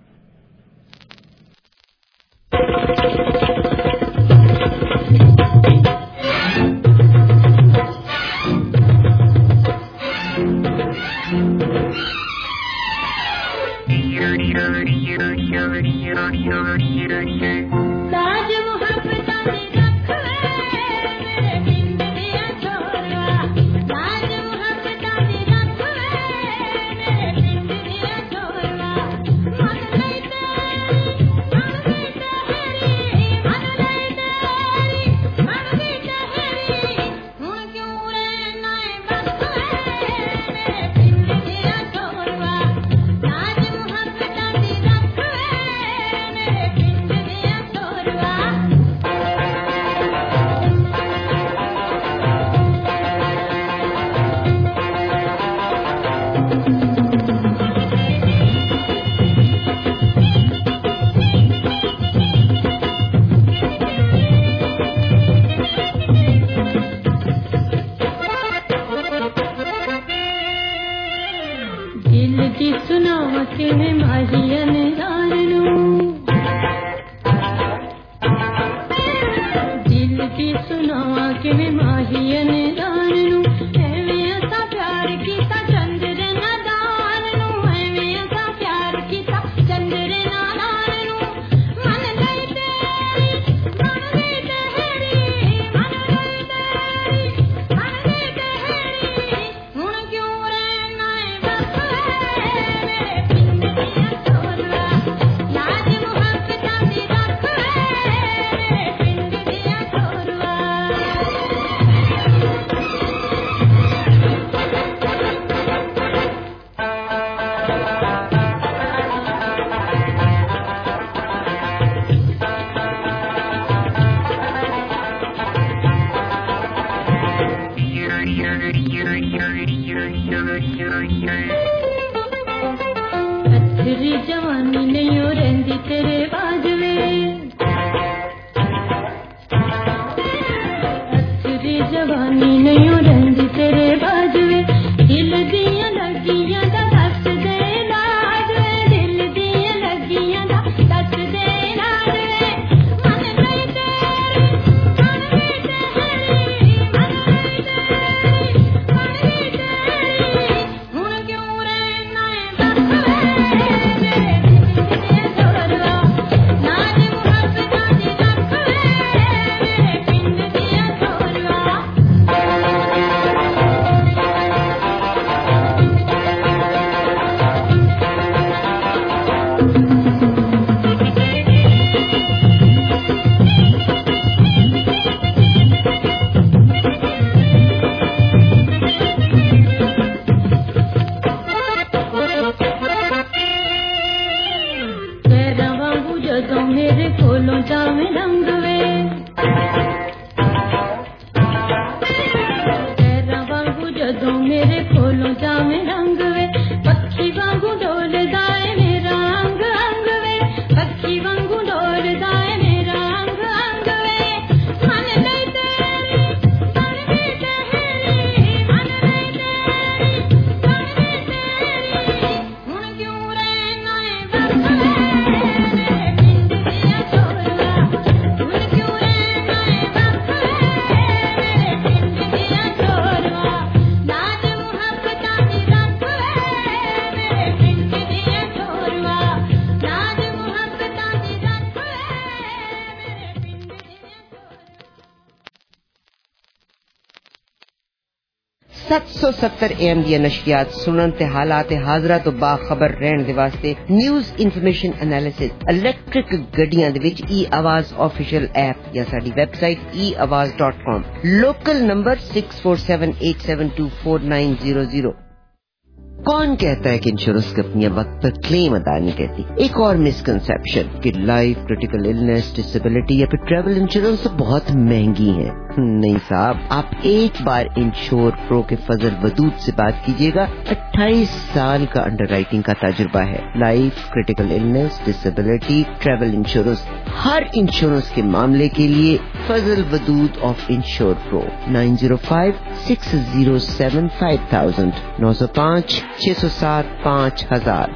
[SPEAKER 10] 770 AM दी नशरियात सुनन ते हालात हाजरा तो बाखबर रहन दे वास्ते न्यूज़ इन्फॉर्मेशन एनालिसिस इलेक्ट्रिक गड्डियां दे विच e-आवाज ऑफिशियल ऐप या साडी वेबसाइट eawaz.com लोकल नंबर 6478724900। कौन कहता है कि इंश्योरेंस कंपनियां वक्त पर क्लेम अदा नहीं करती? एक और मिसकंसेप्शन कि लाइफ, क्रिटिकल इलनेस, डिसेबिलिटी या फिर ट्रैवल इंश्योरेंस तो बहुत महंगी है। नहीं साहब, आप एक बार इंश्योर प्रो के फजल वदूद से बात कीजिएगा। 28 साल का अंडरराइटिंग का तजुर्बा है। Life, critical illness, disability, travel insurance, हर इंश्योरेंस के मामले के लिए Fazal Wadood of Insure Pro 905-607-5000 905-607-5000।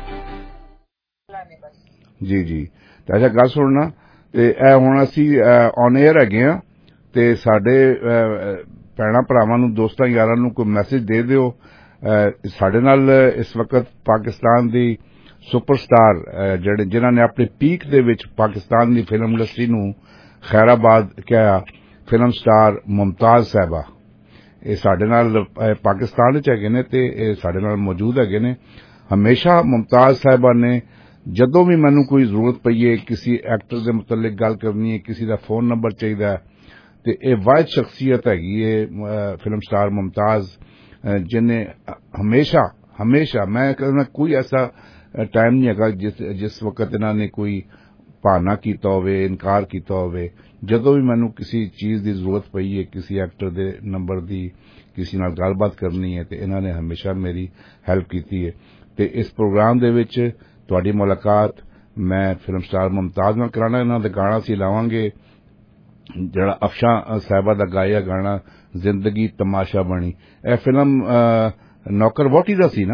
[SPEAKER 6] जी ਤੇ ਅੱਛਾ ਗੱਲ ਸੁਣਨਾ ਤੇ ਇਹ ਹੁਣ ਅਸੀਂ ਔਨ 에ਅਰ ਹੈਗੇ ਆ ਤੇ ਸਾਡੇ ਭੈਣਾਂ ਭਰਾਵਾਂ ਨੂੰ ਦੋਸਤਾਂ ਯਾਰਾਂ ਨੂੰ ਕੋਈ ਮੈਸੇਜ ਦੇ ਦਿਓ। ਸਾਡੇ ਨਾਲ ਇਸ ਵਕਤ ਪਾਕਿਸਤਾਨ ਦੀ ਸੁਪਰਸਟਾਰ ਜਿਨ੍ਹਾਂ ਨੇ ਆਪਣੇ ਪੀਕ ਦੇ ਵਿੱਚ ਪਾਕਿਸਤਾਨ ਦੀ ਫਿਲਮ ਇੰਡਸਟਰੀ ਨੂੰ ਖੈਰਾਬਾਦ ਕਿਹਾ, ਫਿਲਮ ਸਟਾਰ ਮੁਮਤਾਜ਼ ਸਾਹਿਬਾ, ਇਹ ਸਾਡੇ ਨਾਲ ਪਾਕਿਸਤਾਨ ਵਿੱਚ ਹੈਗੇ ਨੇ ਤੇ ਇਹ ਸਾਡੇ ਨਾਲ ਮੌਜੂਦ ਹੈਗੇ ਨੇ। ਹਮੇਸ਼ਾ ਮੁਮਤਾਜ਼ ਸਾਹਿਬਾ ਨੇ ਜਦੋਂ ਵੀ ਮੈਨੂੰ ਕੋਈ ਜ਼ਰੂਰਤ ਪਈ ਹੈ, ਕਿਸੇ ਐਕਟਰ ਦੇ ਮੁਤਲਕ ਗੱਲ ਕਰਨੀ ਹੈ, ਕਿਸੇ ਦਾ ਫੋਨ ਨੰਬਰ ਚਾਹੀਦਾ ਤੇ ਇਹ ਵਾਹਿਦ ਸ਼ਖਸੀਅਤ ਹੈਗੀ ਹੈ ਫਿਲਮ ਸਟਾਰ ਮੁਮਤਾਜ਼, ਜਿਨੇ ਹਮੇਸ਼ਾ ਮੈਂ ਕਹਿੰਦਾ ਕੋਈ ਐਸਾ ਟਾਈਮ ਨਹੀਂ ਹੈਗਾ ਜਿਸ ਵਕਤ ਇਹਨਾਂ ਨੇ ਕੋਈ ਬਹਾਨਾ ਕੀਤਾ ਹੋਵੇ, ਇਨਕਾਰ ਕੀਤਾ ਹੋਵੇ। ਜਦੋਂ ਵੀ ਮੈਨੂੰ ਕਿਸੇ ਚੀਜ਼ ਦੀ ਜ਼ਰੂਰਤ ਪਈ ਹੈ, ਕਿਸੇ ਐਕਟਰ ਦੇ ਨੰਬਰ ਦੀ, ਕਿਸੇ ਨਾਲ ਗੱਲਬਾਤ ਕਰਨੀ ਹੈ ਤੇ ਇਹਨਾਂ ਨੇ ਹਮੇਸ਼ਾ ਮੇਰੀ ਹੈਲਪ ਕੀਤੀ ਹੈ। ਤੇ ਇਸ ਪ੍ਰੋਗਰਾਮ ਦੇ ਵਿੱਚ ਤੁਹਾਡੀ ਮੁਲਾਕਾਤ ਮੈਂ ਫਿਲਮ ਸਟਾਰ ਮੁਮਤਾਜ਼ ਨਾਲ ਕਰਾਣਾ। ਇਹਨਾਂ ਦਾ ਗਾਣਾ ਅਸੀਂ ਲਾਵਾਂਗੇ ਜਿਹੜਾ ਅਫਸ਼ਾਂ ਸਾਹਿਬਾ ਦਾ ਗਾਇਆ ਗਾਣਾ ਜ਼ਿੰਦਗੀ ਤਮਾਸ਼ਾ ਬਣੀ। ਇਹ ਫਿਲਮ ਨੌਕਰ ਵੋਟੀ ਦਾ ਸੀ ਨਾ?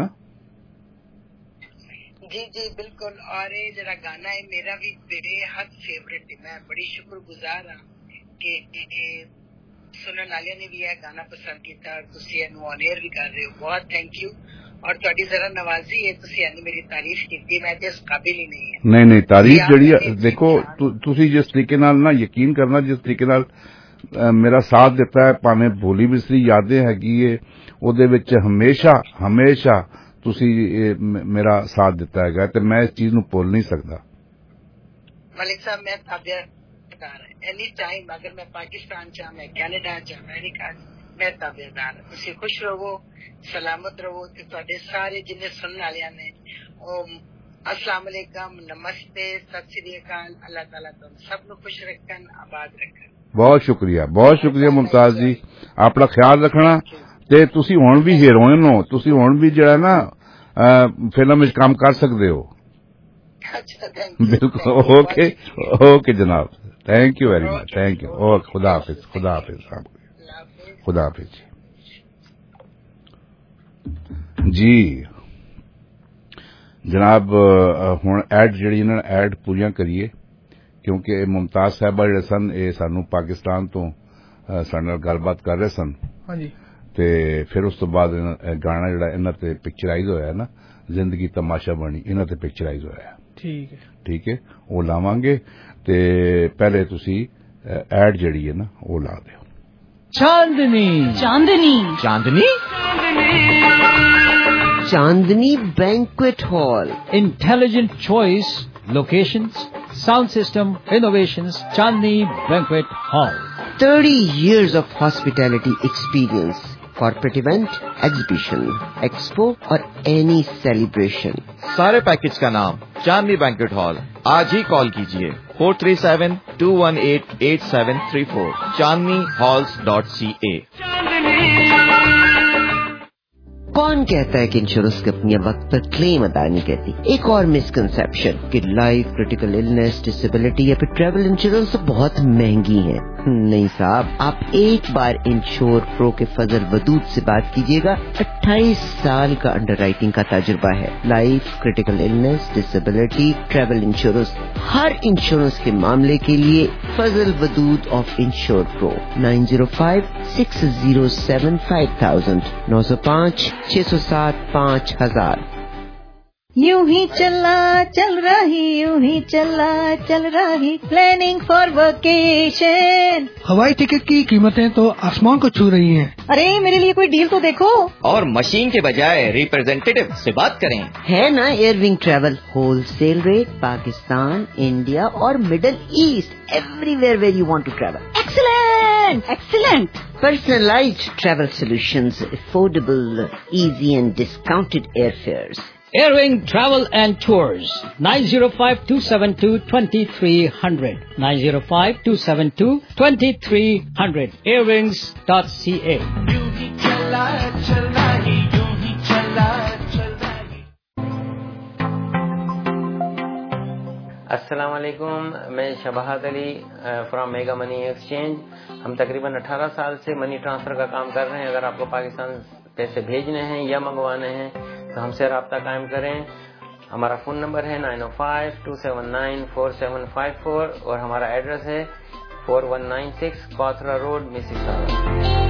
[SPEAKER 11] जी बिल्कुल। और ये जरा गाना है मेरा भी बेहद फेवरेट है। मैं बड़ी शुक्रगुजार हाँ कि सुनने वाले ने भी यह गाना पसंद किया और तुसी इहनूं ऑन एयर भी कर रहे हो। बहुत थैंक यू। और तुहाडी जरा नवाजी है, तुसी इन्नी मेरी तारीफ की, मैं तो इस काबिल ही नहीं है।
[SPEAKER 6] नहीं तारीफ जिहड़ी देखो तुसी जिस तरीके नाल ना यकीन करना, जिस तरीके नाल मेरा साथ दिता है, भावें भोली बिसरी यादें हैगी है ਉਹਦੇ ਵਿੱਚ ਹਮੇਸ਼ਾ ਤੁਸੀਂ ਮੇਰਾ ਸਾਥ ਦਿੱਤਾ ਹੈਗਾ ਤੇ ਮੈਂ ਇਸ ਚੀਜ਼ ਨੂੰ ਭੁੱਲ ਨਹੀਂ ਸਕਦਾ।
[SPEAKER 11] मलिक साहब मैं ताबेदार एनी टाइम, अगर मैं पाकिस्तान चाह, मैं कैनेडा चाह, अमेरिका, मैं ताबेदार। तुसी खुश रहो, सलामत रहो ते तुहाडे सारे जिन्ने सुनने वाले ने अस्सलाम वालेकुम, नमस्ते, सत श्री अकाल। अल्लाह ताला तुम सबको खुश रखन, आबाद रखन।
[SPEAKER 6] बहुत शुक्रिया मुमताज जी, अपना ख्याल रखना। ਤੇ ਤੁਸੀਂ ਹੁਣ ਵੀ ਹੀਰੋਇਨ ਹੋ, ਤੁਸੀਂ ਹੁਣ ਵੀ ਜਿਹੜਾ ਨਾ ਫਿਲਮ ਵਿੱਚ ਕੰਮ ਕਰ ਸਕਦੇ ਹੋ। ਬਿਲਕੁਲ। ਓਕੇ ਜਨਾਬ, thank you very much, thank you. Okay, खुदा हाफिज ਜੀ। ਜਨਾਬ ਹੁਣ ਐਡ ਜਿਹੜੀ ਇਹਨਾਂ ਨੇ ਐਡ ਪੂਰੀਆਂ ਕਰੀਏ ਕਿਉਂਕਿ ਮੁਮਤਾਜ਼ ਸਾਹਿਬਾ ਜਿਹੜੇ ਸਨ ਇਹ ਸਾਨੂੰ ਪਾਕਿਸਤਾਨ ਤੋਂ ਸਾਡੇ ਨਾਲ ਗੱਲਬਾਤ ਕਰ ਰਹੇ ਸਨ।
[SPEAKER 7] ਹਾਂਜੀ।
[SPEAKER 6] ਤੇ ਫਿਰ ਉਸ ਤੋਂ ਬਾਅਦ ਗਾਣਾ ਜਿਹੜਾ ਇਹਨਾਂ ਤੇ ਪਿਕਚਰਾਈਜ਼ ਹੋਇਆ ਨਾ, ਜ਼ਿੰਦਗੀ ਤਮਾਸ਼ਾ ਬਣੀ, ਇਹਨਾਂ ਤੇ ਪਿਕਚਰਾਈਜ਼ ਹੋਇਆ। ਠੀਕ ਹੈ, ਉਹ ਲਾਵਾਂਗੇ ਤੇ ਪਹਿਲੇ ਤੁਸੀਂ ਐਡ ਜਿਹੜੀ ਹੈ ਨਾ ਉਹ ਲਾ ਦਿਓ।
[SPEAKER 10] Chandni banquet hall,
[SPEAKER 1] intelligent choice, locations, sound system, innovations, Chandni banquet hall.
[SPEAKER 10] 30 years of hospitality experience, corporate event, exhibition, expo और any celebration।
[SPEAKER 12] सारे पैकेज का नाम चांदनी बैंक्वेट हॉल। आज ही कॉल कीजिए 437-218-8734 chandnihalls.ca।
[SPEAKER 10] कौन कहता है कि इंश्योरेंस कंपनियां वक्त पर क्लेम अदा नहीं करती? एक और मिसकंसेप्शन कि लाइफ, क्रिटिकल इलनेस, डिसेबिलिटी या फिर ट्रैवल इंश्योरेंस तो बहुत महंगी है। नहीं साहब, आप एक बार इंश्योर प्रो के फजल वदूद से बात कीजिएगा। 28 साल का अंडरराइटिंग का तजुर्बा है। Life, critical illness, disability, travel insurance, हर इंश्योरेंस के मामले के लिए Fazal Wadood of Insure Pro 905-607-5000 905-607-5000।
[SPEAKER 13] यूं ही चल रही प्लानिंग फॉर वेकेशन।
[SPEAKER 14] हवाई टिकट की कीमतें तो आसमान को छू रही हैं।
[SPEAKER 13] अरे मेरे लिए कोई डील तो देखो।
[SPEAKER 12] और मशीन के बजाय रिप्रेजेंटेटिव से बात करें।
[SPEAKER 10] है ना Airwing travel, wholesale rate, Pakistan, India और Middle East, everywhere where you want to travel.
[SPEAKER 13] Excellent.
[SPEAKER 10] Personalized travel solutions, affordable, easy and discounted airfares.
[SPEAKER 1] Airwing Travel and Tours, 905-272-2300, 905-272-2300, airwings.ca.
[SPEAKER 15] अस्सलाम वालेकुम, मैं Shabahat Ali from Mega Money Exchange. हम तकरीबन 18 साल से मनी ट्रांसफ़र का काम कर रहे हैं। अगर आपको पाकिस्तान पैसे भेजने हैं या मंगवाने हैं तो हमसे रब्ता कायम करें। हमारा फ़ोन नंबर है 905-279-4754 और हमारा एड्रेस है 4196 कॉथरा रोड, मिसिसागा।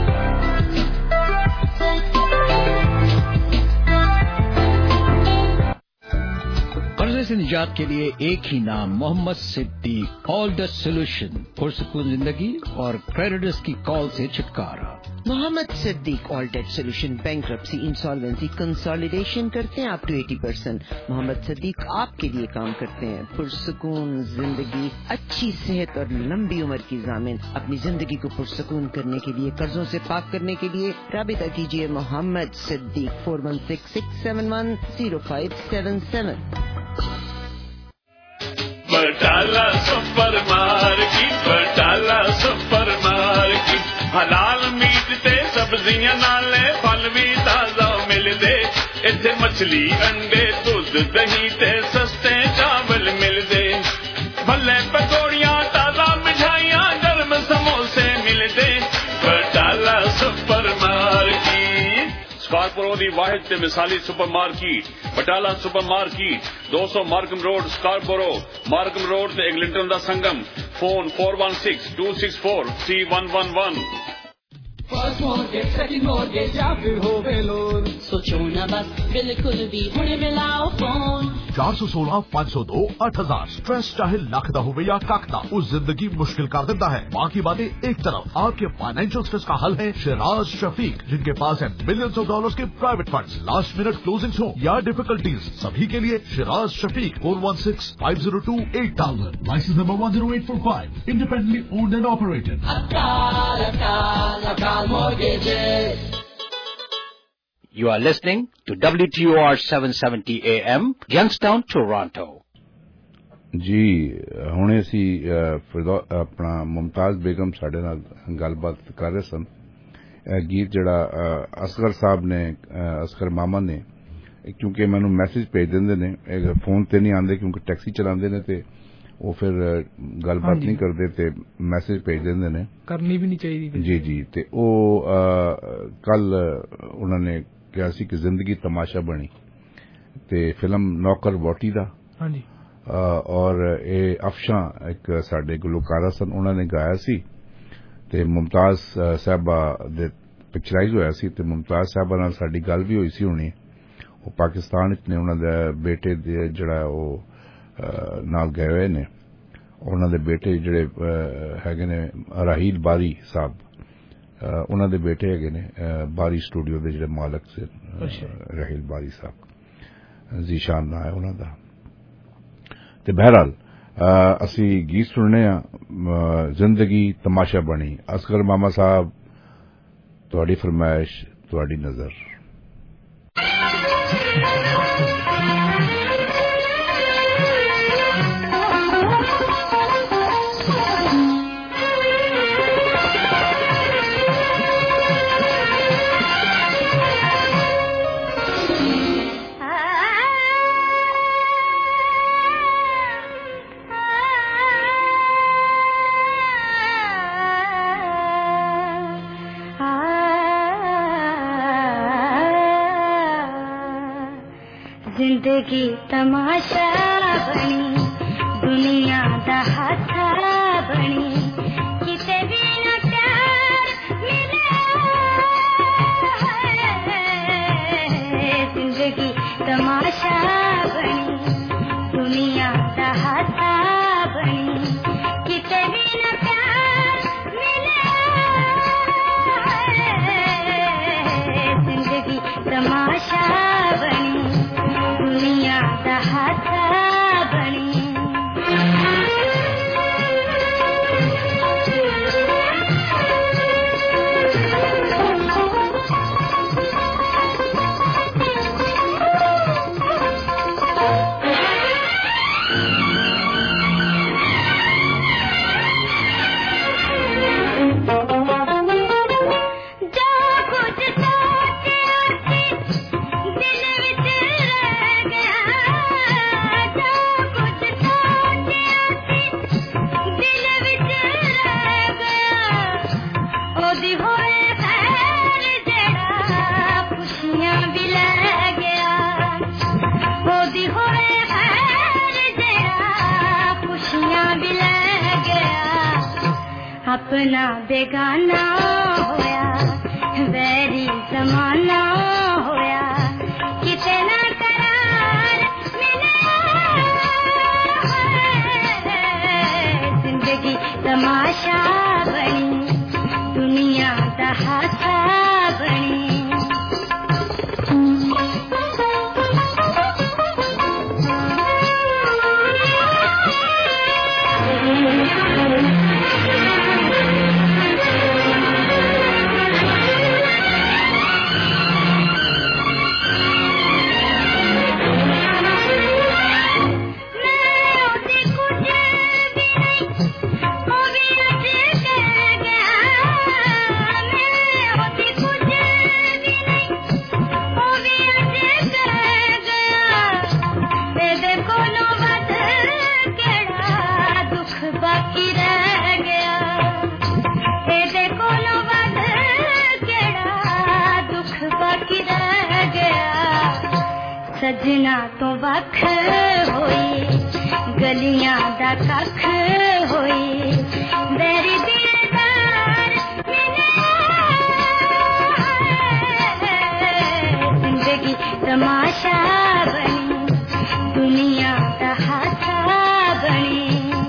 [SPEAKER 5] कर्जे से निजात के लिए एक ही नाम, Mohammad Siddique. All the solution, पुरसुकून जिंदगी और क्रेडिटर्स की कॉल से छुटकारा।
[SPEAKER 10] Mohammad Siddique all debt solution, bankruptcy, insolvency, consolidation करते हैं अप टू 80%। मोहम्मद सिद्दीक आपके लिए काम करते हैं। पुरसुकून जिंदगी, अच्छी सेहत और लंबी उम्र की ज़ामिन। अपनी जिंदगी को पुरसुकून करने के लिए, कर्जों से पाक करने के लिए राबिता कीजिए मोहम्मद सिद्दीक 4166710577।
[SPEAKER 16] बटाला सुपर मार्केट, हलाल मीट ते सब्जियां नाले फल भी ताजा मिलदे। इत्थे मछली, अंडे, दूध, दही ते सस्ते चावल मिलदे। भले पकौड़ियां, ताजा मिठाइयां, गर्म समोसे मिलदे। बटाला सुपर मार्केट स्कार्पोरो दी वाहिद ते मिसाली supermarket, Batala supermarket, 200 Markham road, Scarborough. Markham road ते एग्लिंटन दा संगम। Phone 4162643111।
[SPEAKER 17] First mortgage, second mortgage या फिर होवे लोन, सोचो ना बस, बिल्कुल भी हुणे मिलाओ फोन।
[SPEAKER 18] 416-502-8000। स्ट्रेस चाहे लख दा होवे या कख दा, उस जिंदगी मुश्किल कर देता है। बाकी बातें एक तरफ, आपके फाइनेंशियल स्ट्रेस का हल है शिराज शफीक, जिनके पास है मिलियंस ऑफ डॉलर्स के private funds. Last minute closings हो या डिफिकल्टीज, सभी के लिए Shiraz Shafiq 416-502-8000। Licence number 10845, independently owned and operated.
[SPEAKER 5] You are listening to WTOR 770 AM, Youngstown, Toronto.
[SPEAKER 6] जी ਹੁਣੇ ਅਸੀਂ ਆਪਣਾ ਮੁਮਤਾਜ਼ ਬੇਗਮ ਸਾਡੇ ਨਾਲ ਗੱਲਬਾਤ ਕਰ ਰਹੇ ਸਨ। ਗੀਤ ਜਿਹੜਾ ਅਸਗਰ ਸਾਹਿਬ ਨੇ, ਅਸਗਰ ਮਾਮਾ ਨੇ, ਕਿਉਂਕਿ ਮੈਨੂੰ ਮੈਸੇਜ ਭੇਜ ਦਿੰਦੇ ਨੇ, ਫੋਨ ਤੇ ਨਹੀਂ ਆਉਂਦੇ ਕਿਉਂਕਿ ਟੈਕਸੀ ਚਲਾਉਂਦੇ ਨੇ ਤੇ ਉਹ ਫਿਰ ਗੱਲਬਾਤ ਨਹੀਂ ਕਰਦੇ ਤੇ ਮੈਸੇਜ ਭੇਜ ਦਿੰਦੇ ਨੇ।
[SPEAKER 7] ਕਰਨੀ ਵੀ ਨਹੀਂ ਚਾਹੀਦੀ
[SPEAKER 6] ਜੀ ਜੀ। ਤੇ ਉਹ ਕੱਲ ਉਹਨਾਂ ਨੇ ਕਿਹਾ ਸੀ ਕਿ ਜ਼ਿੰਦਗੀ ਤਮਾਸ਼ਾ ਬਣੀ ਤੇ ਫਿਲਮ ਨੌਕਰ ਵੋਟੀ ਦਾ।
[SPEAKER 7] ਹਾਂਜੀ।
[SPEAKER 6] ਔਰ ਇਹ ਅਫਸ਼ਾਂ ਇੱਕ ਸਾਡੇ ਗੁਲਕਾਰਾ ਸਨ, ਉਹਨਾਂ ਨੇ ਗਾਇਆ ਸੀ ਤੇ ਮੁਮਤਾਜ਼ ਸਾਹਿਬਾ ਦੇ ਪਿਕਚਰਾਈਜ਼ ਹੋਇਆ ਸੀ ਤੇ ਮੁਮਤਾਜ਼ ਸਾਹਿਬਾ ਨਾਲ ਸਾਡੀ ਗੱਲ ਵੀ ਹੋਈ ਸੀ ਹੁਣੀ। ਉਹ ਪਾਕਿਸਤਾਨ ਵਿੱਚ ਨੇ, ਉਹਨਾਂ ਦੇ ਬੇਟੇ ਦੇ ਜਿਹੜਾ ਉਹ ਨਾਲ ਗਏ ਹੋਏ ਨੇ। ਉਹਨਾਂ ਦੇ ਬੇਟੇ ਜਿਹੜੇ ਹੈਗੇ ਨੇ ਰਾਹੀਲ ਬਾਰੀ ਸਾਹਿਬ, ਉਹਨਾਂ ਦੇ ਬੇਟੇ ਹੈਗੇ ਨੇ ਬਾਰੀ ਸਟੂਡੀਓ ਦੇ ਜਿਹੜੇ ਮਾਲਕ ਸੀ, ਰਾਹੀਲ ਬਾਰੀ ਸਾਹਿਬ, ਜ਼ੀਸ਼ਾਨ ਨਾਂ ਹੈ ਉਹਨਾਂ ਦਾ। ਤੇ ਬਹਰਹਾਲ ਅਸੀਂ ਗੀਤ ਸੁਣਨੇ ਆ, ਜ਼ਿੰਦਗੀ ਤਮਾਸ਼ਾ ਬਣੀ। ਅਸਗਰ ਮਾਮਾ ਸਾਹਿਬ, ਤੁਹਾਡੀ ਫਰਮਾਇਸ਼, ਤੁਹਾਡੀ ਨਜ਼ਰ।
[SPEAKER 8] जिंदगी तमाशा बनी, दुनिया दा हाथा बनी, किते भी न प्यार मिले। जिंदगी तमाशा बनी। अपना बेगाना होया वैरी जमाना होया कितना करार मिले जिंदगी तमाशा बनी दुनिया दा हासा बनी सजना तो वख होई गलियां दा कख होई मेरी दिलदार जिंदगी तमाशा बनी दुनिया दा हासा बनी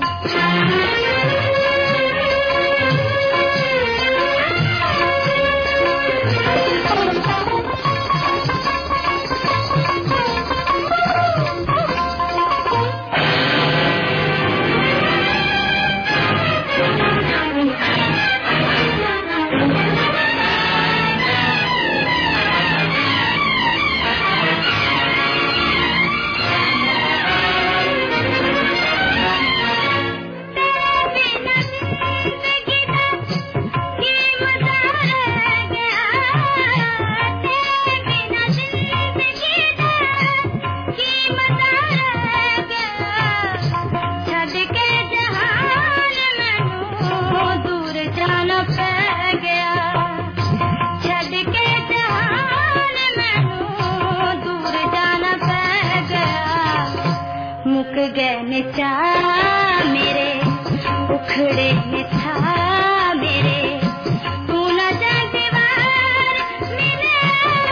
[SPEAKER 8] निचा मेरे उखड़े निचा मेरे तू न जा दीवार मिले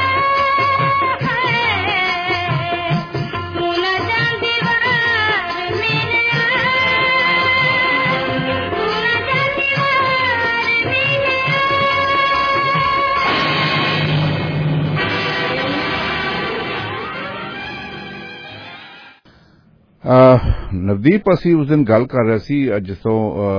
[SPEAKER 8] तू न जा दीवार मिले तू न जा दीवार मिले
[SPEAKER 6] ਨਵਦੀਪ ਅਸੀਂ ਉਸ ਦਿਨ ਗੱਲ ਕਰ ਰਹੇ ਸੀ ਜਿਸੋਂ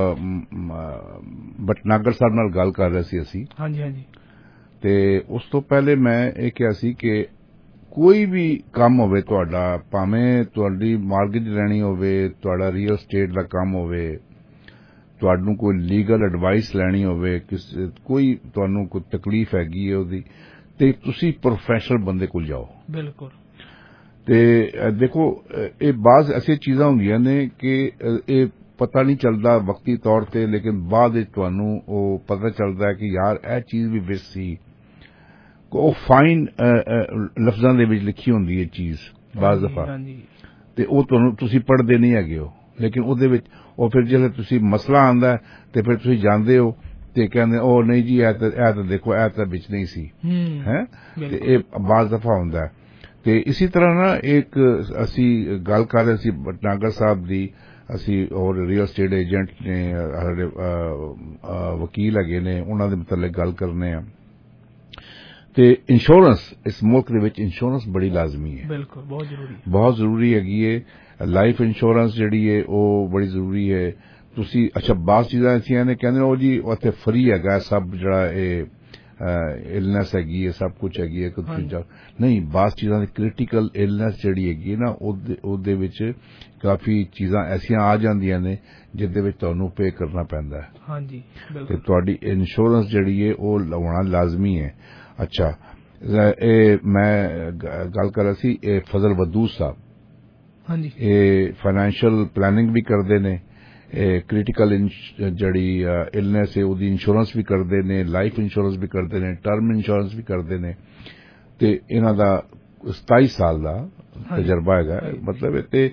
[SPEAKER 6] ਬਟਨਾਗਰ ਸਾਹਿਬ ਨਾਲ ਗੱਲ ਕਰ ਰਹੇ ਸੀ ਅਸੀਂ
[SPEAKER 7] ਹਾਂਜੀ
[SPEAKER 6] ਤੇ ਉਸ ਤੋਂ ਪਹਿਲੇ ਮੈਂ ਇਹ ਕਿਹਾ ਸੀ ਕਿ ਕੋਈ ਵੀ ਕੰਮ ਹੋਵੇ ਤੁਹਾਡਾ ਭਾਵੇਂ ਤੁਹਾਡੀ ਮਾਰਗੇਜ ਲੈਣੀ ਹੋਵੇ ਤੁਹਾਡਾ ਰੀਅਲ ਸਟੇਟ ਦਾ ਕੰਮ ਹੋਵੇ ਤੁਹਾਨੂੰ ਕੋਈ ਲੀਗਲ ਐਡਵਾਈਸ ਲੈਣੀ ਹੋਵੇ ਕੋਈ ਤੁਹਾਨੂੰ ਕੋਈ ਤਕਲੀਫ ਹੈਗੀ ਹੈ ਉਹਦੀ ਤੇ ਤੁਸੀਂ ਪ੍ਰੋਫੈਸ਼ਨਲ ਬੰਦੇ ਕੋਲ ਜਾਓ
[SPEAKER 7] ਬਿਲਕੁਲ
[SPEAKER 6] ਤੇ ਦੇਖੋ ਇਹ ਬਾਜ਼ ਐਸੀ ਚੀਜ਼ਾਂ ਹੁੰਦੀਆਂ ਨੇ ਕਿ ਇਹ ਪਤਾ ਨਹੀਂ ਚੱਲਦਾ ਵਕਤੀ ਤੌਰ ਤੇ ਲੇਕਿਨ ਬਾਅਦ ਵਿੱਚ ਤੁਹਾਨੂੰ ਉਹ ਪਤਾ ਚੱਲਦਾ ਕਿ ਯਾਰ ਇਹ ਚੀਜ਼ ਵੀ ਵਿੱਚ ਸੀ ਉਹ ਫਾਈਨ ਲਫ਼ਜ਼ਾਂ ਦੇ ਵਿੱਚ ਲਿਖੀ ਹੁੰਦੀ ਹੈ ਚੀਜ਼ ਬਾਜ਼ ਦਫਾ ਤੇ ਉਹ ਤੁਹਾਨੂੰ ਤੁਸੀਂ ਪੜ੍ਹਦੇ ਨਹੀਂ ਹੈਗੇ ਹੋ ਲੇਕਿਨ ਉਹਦੇ ਵਿੱਚ ਉਹ ਫਿਰ ਜਦੋਂ ਤੁਸੀਂ ਮਸਲਾ ਆਉਂਦਾ ਤੇ ਫਿਰ ਤੁਸੀਂ ਜਾਂਦੇ ਹੋ ਤੇ ਕਹਿੰਦੇ ਉਹ ਨਹੀਂ ਜੀ ਇਹ ਤਾਂ ਦੇਖੋ ਇਹ ਤਾਂ ਵਿੱਚ ਨਹੀਂ ਸੀ ਹੈ ਤੇ ਇਹ ਬਾਜ਼ ਦਫਾ ਹੁੰਦਾ ਹੈ ਤੇ ਇਸੇ ਤਰ੍ਹਾਂ ਨਾ ਇੱਕ ਅਸੀਂ ਗੱਲ ਕਰ ਰਹੇ ਸੀ ਬਟਨਾਗਰ ਸਾਹਿਬ ਦੀ ਅਸੀਂ ਹੋਰ ਰੀਅਲ ਸਟੇਟ ਏਜੰਟ ਨੇ ਸਾਡੇ ਵਕੀਲ ਹੈਗੇ ਨੇ ਉਹਨਾਂ ਦੇ ਮੁਤਲਕ ਗੱਲ ਕਰਨੇ ਆ ਤੇ ਇੰਸ਼ੋਰੈਂਸ ਇਸ ਮੁਲਕ ਦੇ ਵਿੱਚ ਇੰਸ਼ੋਰੈਂਸ ਬੜੀ ਲਾਜ਼ਮੀ ਹੈ
[SPEAKER 7] ਬਿਲਕੁਲ
[SPEAKER 6] ਬਹੁਤ ਜ਼ਰੂਰੀ ਹੈਗੀ ਹੈ ਲਾਈਫ ਇੰਸ਼ੋਰੈਂਸ ਜਿਹੜੀ ਹੈ ਉਹ ਬੜੀ ਜ਼ਰੂਰੀ ਹੈ ਤੁਸੀਂ ਅੱਛਾ ਬਾਸ ਚੀਜ਼ਾਂ ਐਸੀਆਂ ਨੇ ਕਹਿੰਦੇ ਉਹ ਜੀ ਉੱਥੇ ਫਰੀ ਹੈਗਾ ਸਭ ਜਿਹੜਾ ਇਹ ਇਲਨੈਸ ਹੈਗੀ ਹੈ ਸਭ ਕੁਝ ਹੈਗੀ ਹੈ ਨਹੀਂ ਬਾਸ ਚੀਜ਼ਾਂ ਦੀ ਕ੍ਰਿਟੀਕਲ ਇਲਨੈਸ ਜਿਹੜੀ ਹੈਗੀ ਨਾ ਉਹਦੇ ਵਿੱਚ ਕਾਫੀ ਚੀਜ਼ਾਂ ਐਸੀਆਂ ਆ ਜਾਂਦੀਆਂ ਨੇ ਜਿਹਦੇ ਵਿੱਚ ਤੁਹਾਨੂੰ ਪੇ ਕਰਨਾ ਪੈਂਦਾ ਹੈ
[SPEAKER 7] ਹਾਂਜੀ
[SPEAKER 6] ਤੇ ਤੁਹਾਡੀ ਇੰਸ਼ੋਰੈਂਸ ਜਿਹੜੀ ਹੈ ਉਹ ਲਾਉਣਾ ਲਾਜ਼ਮੀ ਹੈ ਅੱਛਾ ਇਹ ਮੈਂ ਗੱਲ ਕਰ ਰਿਹਾ ਸੀ ਇਹ ਫਜ਼ਲ ਵਦੂਦ ਸਾਹਿਬ
[SPEAKER 7] ਹਾਂਜੀ
[SPEAKER 6] ਇਹ ਫਾਈਨੈਂਸ਼ੀਅਲ ਪਲੈਨਿੰਗ ਵੀ ਕਰਦੇ ਨੇ ਕ੍ਰਿਟੀਕਲ ਜਿਹੜੀ ਇਲਨੈਸ ਹੈ ਉਹਦੀ ਇੰਸ਼ੋਰੈਂਸ ਵੀ ਕਰਦੇ ਨੇ ਲਾਈਫ ਇੰਸ਼ੋਰੈਂਸ ਵੀ ਕਰਦੇ ਨੇ ਟਰਮ ਇੰਸ਼ੋਰੈਂਸ ਵੀ ਕਰਦੇ ਨੇ ਤੇ ਇਹਨਾਂ ਦਾ 27 ਸਾਲ ਦਾ ਤਜਰਬਾ ਹੈਗਾ ਮਤਲਬ ਤੇ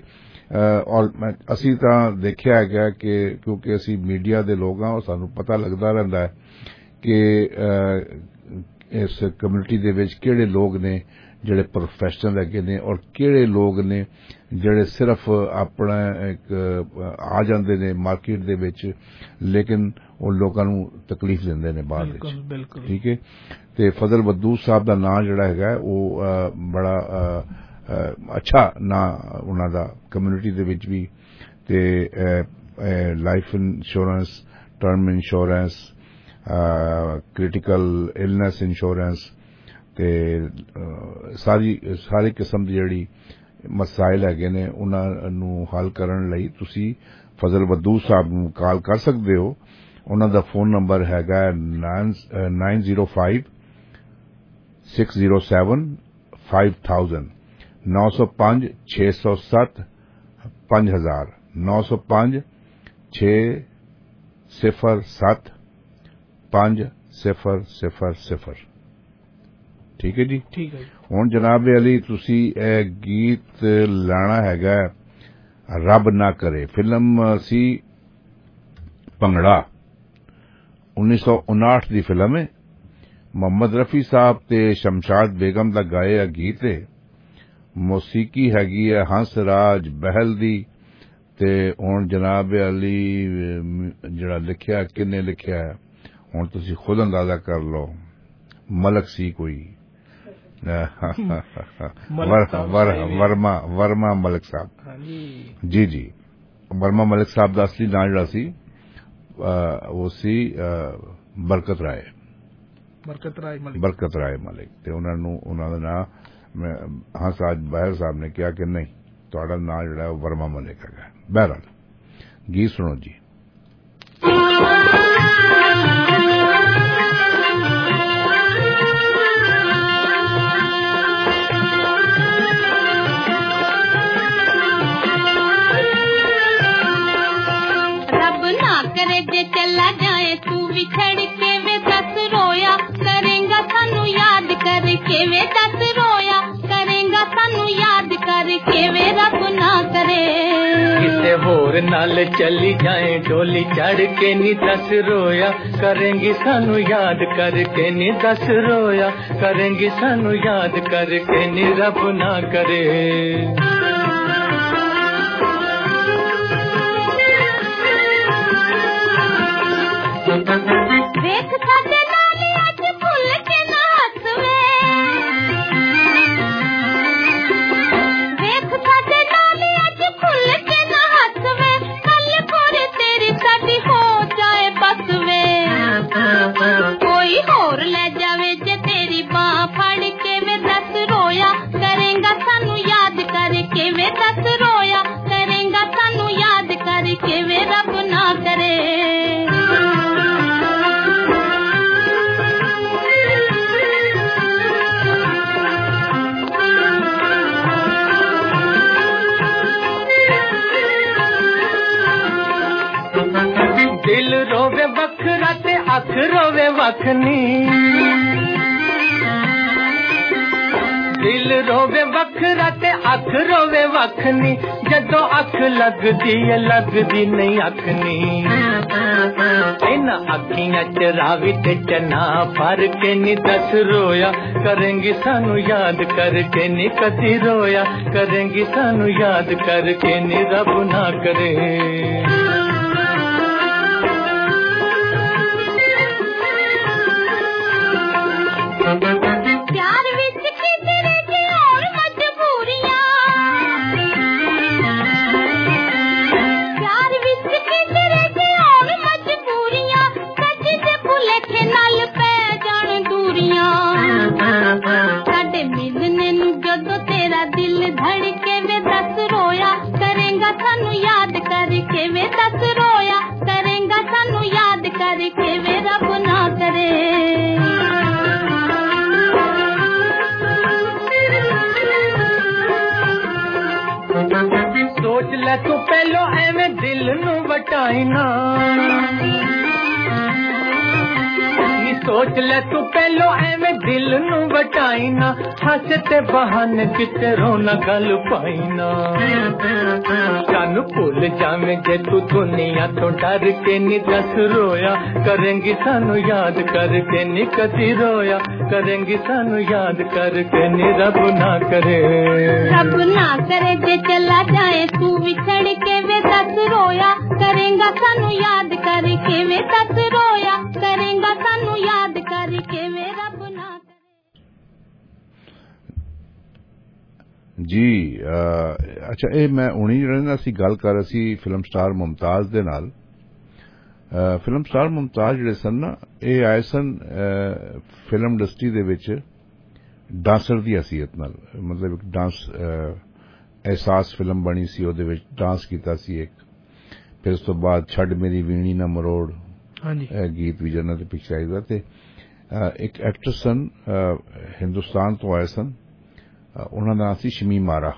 [SPEAKER 6] ਔਰ ਅਸੀਂ ਤਾਂ ਦੇਖਿਆ ਹੈਗਾ ਕਿ ਕਿਉਂਕਿ ਅਸੀਂ ਮੀਡੀਆ ਦੇ ਲੋਕ ਹਾਂ, ਸਾਨੂੰ ਪਤਾ ਲੱਗਦਾ ਰਹਿੰਦਾ ਹੈ ਕਿ ਇਸ ਕਮਿਊਨਿਟੀ ਦੇ ਵਿੱਚ ਕਿਹੜੇ ਲੋਕ ਨੇ ਜਿਹੜੇ ਪ੍ਰੋਫੈਸ਼ਨਲ ਹੈਗੇ ਨੇ ਔਰ ਕਿਹੜੇ ਲੋਕ ਨੇ ਜਿਹੜੇ ਸਿਰਫ ਆਪਣਾ ਇੱਕ ਆ ਜਾਂਦੇ ਨੇ ਮਾਰਕੀਟ ਦੇ ਵਿੱਚ, ਲੇਕਿਨ ਉਹ ਲੋਕਾਂ ਨੂੰ ਤਕਲੀਫ ਦਿੰਦੇ ਨੇ ਬਾਅਦ ਵਿੱਚ। ਠੀਕ ਹੈ। ਤੇ ਫਜ਼ਲ ਬੱਦੂ ਸਾਹਿਬ ਦਾ ਨਾਂ ਜਿਹੜਾ ਹੈਗਾ ਉਹ ਬੜਾ ਅੱਛਾ ਨਾਂ ਉਹਨਾਂ ਦਾ ਕਮਿਊਨਿਟੀ ਦੇ ਵਿੱਚ ਵੀ, ਤੇ life insurance, term insurance, critical illness insurance ਤੇ ਸਾਰੀ ਕਿਸਮ ਦੀ ਜਿਹੜੀ ਮਸਾਇਲ ਹੈਗੇ ਨੇ ਉਹਨਾਂ ਨੂੰ ਹੱਲ ਕਰਨ ਲਈ ਤੁਸੀਂ ਫਜ਼ਲ ਬੱਦੂ ਸਾਹਿਬ ਨੂੰ ਕਾਲ ਕਰ ਸਕਦੇ ਹੋ। ਉਹਨਾਂ ਦਾ ਫੋਨ ਨੰਬਰ ਹੈਗਾ 9056075000 905-607-5000 905-607-5000। ਠੀਕ ਹੈ ਜੀ।
[SPEAKER 7] ਠੀਕ ਹੈ।
[SPEAKER 6] ਹੁਣ ਜਨਾਬ ਅਲੀ ਤੁਸੀਂ ਇਹ ਗੀਤ ਲਾਣਾ ਹੈਗਾ ਰੱਬ ਨਾ ਕਰੇ, ਫਿਲਮ ਸੀ ਭੰਗੜਾ, 1959 ਦੀ ਫਿਲਮ ਹੈ। ਮੁਹੰਮਦ ਰਫੀ ਸਾਹਿਬ ਤੇ ਸ਼ਮਸ਼ਾਦ ਬੇਗਮ ਦਾ ਗਾਇਆ ਗੀਤ ਹੈ। ਮੌਸੀਕੀ ਹੈਗੀ ਹੈ ਹੰਸ ਰਾਜ ਬਹਿਲ ਦੀ। ਤੇ ਹੁਣ ਜਨਾਬ ਅਲੀ ਜਿਹੜਾ ਲਿਖਿਆ ਕਿੰਨੇ ਲਿਖਿਆ ਹੈ ਹੁਣ ਤੁਸੀਂ ਖੁਦ ਅੰਦਾਜ਼ਾ ਕਰ ਲਓ। ਮਲਕ ਸੀ ਕੋਈ ਵਰਮਾ ਮਲਿਕ ਸਾਹਿਬ। ਜੀ ਵਰਮਾ ਮਲਿਕ ਸਾਹਿਬ ਦਾ ਅਸਲੀ ਨਾਂ ਜਿਹੜਾ ਸੀ ਉਹ ਸੀ ਬਰਕਤ ਰਾਏ ਮਲਿਕ। ਤੇ ਉਹਨਾਂ ਦਾ ਨਾਂ ਹੰਸਾਜ ਬਹਿਰ ਸਾਹਿਬ ਨੇ ਕਿਹਾ ਕਿ ਨਹੀਂ, ਤੁਹਾਡਾ ਨਾਂ ਜਿਹੜਾ ਉਹ ਵਰਮਾ ਮਲਿਕ ਹੈਗਾ। ਬਹਿਰਹਾਲ ਗੀਤ ਸੁਣੋ ਜੀ।
[SPEAKER 8] करे जे चला जाए तू बिछड़ के वे दस रोया करेगा सानू याद करके वे दस रोया करेगा सानू याद करके वे रब ना करे
[SPEAKER 9] किसे होर नाल चली जाए डोली चढ़ के नी दस रोया करेंगी सानू याद करके नी दस रोया करेंगी सानू याद करके नी रब ना करे।
[SPEAKER 8] देख साडे नाल अज भुल के ना हसवे देख साडे नाल अज भुल के ना हसवे कल पूरी तेरी साडी हो जाए बसवे कोई होर ले जावे जे तेरी बाह फड़ के वे दस रोया करेगा सानू याद करके वे दस रोया करेगा सानू याद करके वे रब ना करे।
[SPEAKER 9] दिल रोवे वखरा ते अख रोवे वखनी दिल रोवे वखरा ते अख रोवे वखनी जदों अख लगदी है लगदी नहीं अखनी इन अखियां च रावी ते चना भर के नी दस रोया करेंगी सानू याद करके नी कदी रोया करेंगी सानू याद करके नी रब ना करे।
[SPEAKER 8] प्यार विच किधरे जे और मजबूरियां प्यार विच किधरे जे और मजबूरियां सच्ची ते भुलेखे नाल पै जान दूरियां साडे मिलने नू जदों तेरा दिल धड़के वे दस रोया करेगा सानू याद करके वे दस रोया करेगा सानू याद करके वे रब ना करे।
[SPEAKER 9] सोच ले तू पहलो एवें दिल नू वटाई ना नी सोच ले तू पहलो एवें दिल नू वटाई ना हस ते बहाने किते रोना गल पाई ना सानू भुल जावे जे तू दुनिया तो डर के नी दस रोया करेंगी सानू याद करके नी कदी रोया करेंगी सानू याद करके नी रब ना करे जे चला जाए तू बिछड़ के वे दस रोया करेंगा सानू याद करके वे दस रोया करेंगा सानू याद करके वे रब ना
[SPEAKER 6] जी अच्छा ਇਹ ਮੈਂ ਹੁਣੀ ਜਿਹੜਾ ਨਾ ਅਸੀਂ ਗੱਲ ਕਰ ਅਸੀਂ ਫਿਲਮ ਸਟਾਰ ਮੁਮਤਾਜ਼ ਦੇ ਨਾਲ ਫਿਲਮ ਸਟਾਰ ਮੁਮਤਾਜ਼ ਜਿਹੜੇ ਸਨ ਨਾ ਇਹ ਆਏ ਸਨ ਫਿਲਮ ਇੰਡਸਟਰੀ ਦੇ ਵਿੱਚ ਡਾਂਸਰ ਦੀ ਹਸੀਅਤ ਨਾਲ ਮਤਲਬ ਇੱਕ ਡਾਂਸ ਅਹਿਸਾਸ ਫਿਲਮ ਬਣੀ ਸੀ ਉਹਦੇ ਵਿੱਚ ਡਾਂਸ ਕੀਤਾ ਸੀ ਇੱਕ ਫਿਰ ਉਸ ਤੋਂ ਬਾਅਦ ਛੱਡ ਮੇਰੀ ਵੀਣੀ ਨਾ ਮਰੋੜ
[SPEAKER 7] ਹਾਂਜੀ
[SPEAKER 6] ਗੀਤ ਵੀ ਜਨਾਂ ਤੇ ਪਿਕਚਰ ਆਈ ਦਾ ਤੇ ਇੱਕ ਐਕਟਰਸ ਸਨ ਹਿੰਦੁਸਤਾਨ ਤੋਂ ਆਏ ਸਨ ਉਹਨਾਂ ਦਾ ਨਾਂ ਸੀ ਸ਼ਮੀਮ ਆਰਾ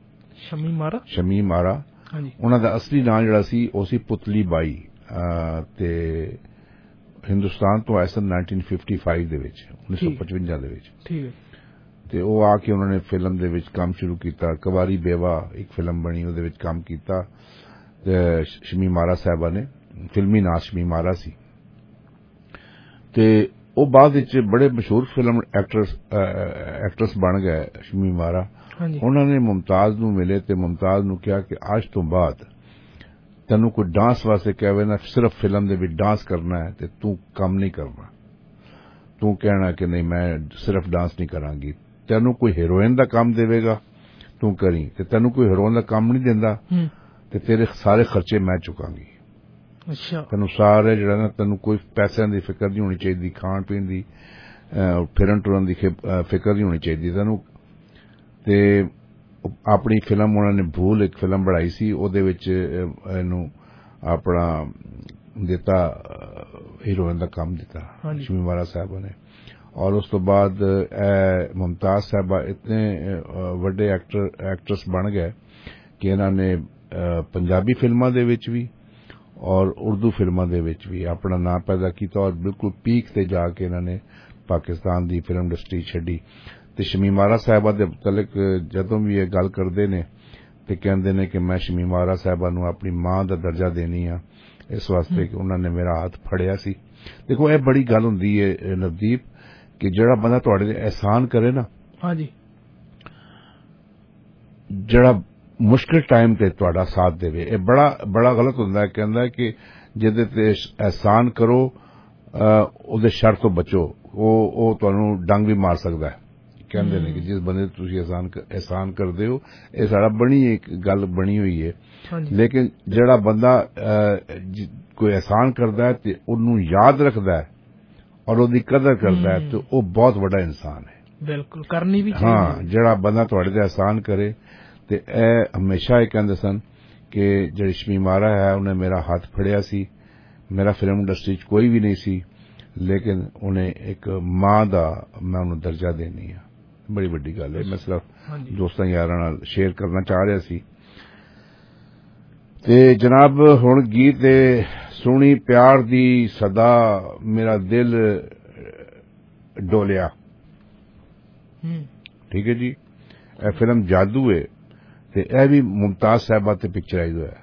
[SPEAKER 7] ਹਾਂਜੀ
[SPEAKER 6] ਉਹਨਾਂ ਦਾ ਅਸਲੀ ਨਾਂ ਜਿਹੜਾ ਸੀ ਉਹ ਸੀ ਪੁਤਲੀ ਬਾਈ ਤੇ ਹਿੰਦੁਸਤਾਨ ਤੋਂ ਆਏ ਸਨ 1955 ਦੇ ਵਿੱਚ 1955 ਦੇ ਵਿੱਚ
[SPEAKER 7] ਠੀਕ ਹੈ
[SPEAKER 6] ਤੇ ਉਹ ਆ ਕੇ ਉਹਨਾਂ ਨੇ ਫਿਲਮ ਦੇ ਵਿੱਚ ਕੰਮ ਸ਼ੁਰੂ ਕੀਤਾ ਕਵਾਰੀ ਬੇਵਾ ਇੱਕ ਫਿਲਮ ਬਣੀ ਉਹਦੇ ਵਿੱਚ ਕੰਮ ਕੀਤਾ ਤੇ ਸ਼ਮੀਮ ਆਰਾ ਸਾਹਿਬਾ ਨੇ ਫਿਲਮੀ ਨਾਂ ਸ਼ਮੀਮ ਆਰਾ ਸੀ ਤੇ ਉਹ ਬਾਅਦ ਵਿੱਚ ਬੜੇ ਮਸ਼ਹੂਰ ਫਿਲਮ ਐਕਟਰਸ ਬਣ ਗਏ ਸ਼ਮੀਮ ਆਰਾ ਉਹਨਾਂ ਨੇ ਮੁਮਤਾਜ਼ ਨੂੰ ਮਿਲੇ ਤੇ ਮੁਮਤਾਜ਼ ਨੂੰ ਕਿਹਾ ਕਿ ਅੱਜ ਤੋਂ ਬਾਅਦ ਤੈਨੂੰ ਕੋਈ ਡਾਂਸ ਵਾਸਤੇ ਕਹੇ ਨਾ ਸਿਰਫ ਫਿਲਮ ਦੇ ਵਿੱਚ ਡਾਂਸ ਕਰਨਾ ਹੈ ਤੇ ਤੂੰ ਕੰਮ ਨਹੀਂ ਕਰਨਾ ਤੂੰ ਕਹਿਣਾ ਕਿ ਨਹੀਂ ਮੈਂ ਸਿਰਫ ਡਾਂਸ ਨਹੀਂ ਕਰਾਂਗੀ ਤੈਨੂੰ ਕੋਈ ਹੀਰੋਇਨ ਦਾ ਕੰਮ ਦੇਵੇਗਾ ਤੂੰ ਕਰੀ ਤੇ ਤੈਨੂੰ ਕੋਈ ਹੀਰੋਇਨ ਦਾ ਕੰਮ ਨਹੀਂ ਦਿੰਦਾ ਤੇ ਤੇਰੇ ਸਾਰੇ ਖਰਚੇ ਮੈਂ ਚੁਕਾਂਗੀ
[SPEAKER 7] ਅੱਛਾ
[SPEAKER 6] ਤੈਨੂੰ ਸਾਰੇ ਜਿਹੜਾ ਨਾ ਤੈਨੂੰ ਕੋਈ ਪੈਸਿਆਂ ਦੀ ਫਿਕਰ ਨਹੀਂ ਹੋਣੀ ਚਾਹੀਦੀ ਖਾਣ ਪੀਣ ਦੀ ਫਿਰਨ ਟੁਰਨ ਦੀ ਫਿਕਰ ਨਹੀਂ ਹੋਣੀ ਚਾਹੀਦੀ ਤੈਨੂੰ ਤੇ ਆਪਣੀ ਫਿਲਮ ਉਹਨਾਂ ਨੇ ਭੂਲ ਇੱਕ ਫਿਲਮ ਬਣਾਈ ਸੀ ਉਹਦੇ ਵਿੱਚ ਇਹਨੂੰ ਆਪਣਾ ਦਿੱਤਾ ਹੀਰੋਇਨ ਦਾ ਕੰਮ ਦਿੱਤਾ ਸ਼ਮੀਮ ਆਰਾ ਸਾਹਿਬਾ ਨੇ ਔਰ ਉਸ ਤੋਂ ਬਾਅਦ ਮੁਮਤਾਜ਼ ਸਾਹਿਬਾ ਇਤਨੇ ਵੱਡੇ ਐਕਟਰਸ ਬਣ ਗਏ ਕਿ ਇਹਨਾਂ ਨੇ ਪੰਜਾਬੀ ਫਿਲਮਾਂ ਦੇ ਵਿੱਚ ਵੀ ਔਰ ਉਰਦੂ ਫਿਲਮਾਂ ਦੇ ਵਿੱਚ ਵੀ ਆਪਣਾ ਨਾਮ ਪੈਦਾ ਕੀਤਾ ਔਰ ਬਿਲਕੁਲ ਪੀਕ ਤੇ ਜਾ ਕੇ ਇਹਨਾਂ ਨੇ ਪਾਕਿਸਤਾਨ ਦੀ ਫਿਲਮ ਇੰਡਸਟਰੀ ਛੱਡੀ ਤੇ ਸ਼ਮੀਮ ਆਰਾ ਸਾਹਿਬਾ ਦੇ ਮੁਤਲਕ ਜਦੋਂ ਵੀ ਇਹ ਗੱਲ ਕਰਦੇ ਨੇ ਤੇ ਕਹਿੰਦੇ ਨੇ ਕਿ ਮੈਂ ਸ਼ਮੀਮ ਆਰਾ ਸਾਹਿਬਾ ਨੂੰ ਆਪਣੀ ਮਾਂ ਦਾ ਦਰਜਾ ਦੇਣੀ ਆ ਇਸ ਵਾਸਤੇ ਕਿ ਉਹਨਾਂ ਨੇ ਮੇਰਾ ਹੱਥ ਫੜਿਆ ਸੀ ਦੇਖੋ ਇਹ ਬੜੀ ਗੱਲ ਹੁੰਦੀ ਹੈ ਨਵਦੀਪ ਕਿ ਜਿਹੜਾ ਬੰਦਾ ਤੁਹਾਡੇ ਤੇ ਅਹਿਸਾਨ ਕਰੇ ਨਾ
[SPEAKER 7] ਹਾਂਜੀ
[SPEAKER 6] ਜਿਹੜਾ ਮੁਸ਼ਕਿਲ ਟਾਈਮ ਤੇ ਤੁਹਾਡਾ ਸਾਥ ਦੇਵੇ ਇਹ ਬੜਾ ਗਲਤ ਹੁੰਦਾ ਹੈ ਕਹਿੰਦਾ ਕਿ ਜਿਹਦੇ ਤੇ ਅਹਿਸਾਨ ਕਰੋ ਉਹਦੇ ਸ਼ਰ ਤੋਂ ਬਚੋ ਉਹ ਤੁਹਾਨੂੰ ਡੰਗ ਵੀ ਮਾਰ ਸਕਦਾ ਹੈ ਕਹਿੰਦੇ ਨੇ ਕਿ ਜਿਸ ਬੰਦੇ ਤੇ ਤੁਸੀਂ ਅਹਿਸਾਨ ਕਰਦੇ ਹੋ ਇਹ ਸਾਡਾ ਬਣੀ ਇੱਕ ਗੱਲ ਬਣੀ ਹੋਈ ਹੈ ਲੇਕਿਨ ਜਿਹੜਾ ਬੰਦਾ ਕੋਈ ਅਹਿਸਾਨ ਕਰਦਾ ਹੈ ਤੇ ਉਹਨੂੰ ਯਾਦ ਰੱਖਦਾ ਹੈ ਔਰ ਉਹਦੀ ਕਦਰ ਕਰਦਾ ਹੈ ਤੇ ਉਹ ਬਹੁਤ ਵੱਡਾ ਇਨਸਾਨ ਹੈ
[SPEAKER 7] ਬਿਲਕੁਲ ਕਰਨੀ ਵੀ
[SPEAKER 6] ਚਾਹੀਦੀ ਹਾਂ ਜਿਹੜਾ ਬੰਦਾ ਤੁਹਾਡੇ ਤੇ ਅਹਿਸਾਨ ਕਰੇ ਤੇ ਇਹ ਹਮੇਸ਼ਾ ਇਹ ਕਹਿੰਦੇ ਸਨ ਕਿ ਜਿਹੜੀ ਸ਼ਮੀਮ ਆਰਾ ਹੈ ਉਹਨੇ ਮੇਰਾ ਹੱਥ ਫੜਿਆ ਸੀ ਮੇਰਾ ਫਿਲਮ ਇੰਡਸਟਰੀ 'ਚ ਕੋਈ ਵੀ ਨਹੀਂ ਸੀ ਲੇਕਿਨ ਉਹਨੇ ਇੱਕ ਮਾਂ ਦਾ ਮੈਂ ਉਹਨੂੰ ਦਰਜਾ ਦੇਣੀ ਆ ਬੜੀ ਵੱਡੀ ਗੱਲ ਹੈ ਮੈਂ ਸਿਰਫ ਦੋਸਤਾਂ ਯਾਰਾਂ ਨਾਲ ਸ਼ੇਅਰ ਕਰਨਾ ਚਾਹ ਰਿਹਾ ਸੀ ਤੇ ਜਨਾਬ ਹੁਣ ਗੀਤ ਸੁਣੀ ਪਿਆਰ ਦੀ ਸਦਾ ਮੇਰਾ ਦਿਲ ਡੋਲਿਆ ਠੀਕ ਹੈ ਜੀ ਇਹ ਫਿਲਮ ਜਾਦੂ ਹੈ ਤੇ ਇਹ ਵੀ ਮੁਮਤਾਜ਼ ਸਾਹਿਬਾ ਤੇ ਪਿਕਚਰਾਈਜ਼ ਹੋਇਆ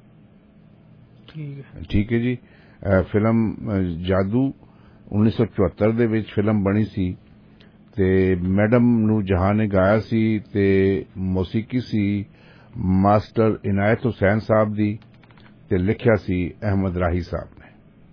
[SPEAKER 6] ਠੀਕ ਹੈ ਜੀ ਫਿਲਮ ਜਾਦੂ 1974 ਦੇ ਵਿੱਚ ਫਿਲਮ ਬਣੀ ਸੀ ਤੇ ਮੈਡਮ ਨੂੰ ਜਹਾਂ ਨੇ ਗਾਇਆ ਸੀ ਤੇ ਮੌਸੀਕੀ ਸੀ ਮਾਸਟਰ ਇਨਾਇਤ ਹੁਸੈਨ ਸਾਹਿਬ ਦੀ ਤੇ ਲਿਖਿਆ ਸੀ ਅਹਿਮਦ ਰਾਹੀ ਸਾਹਿਬ ਨੇ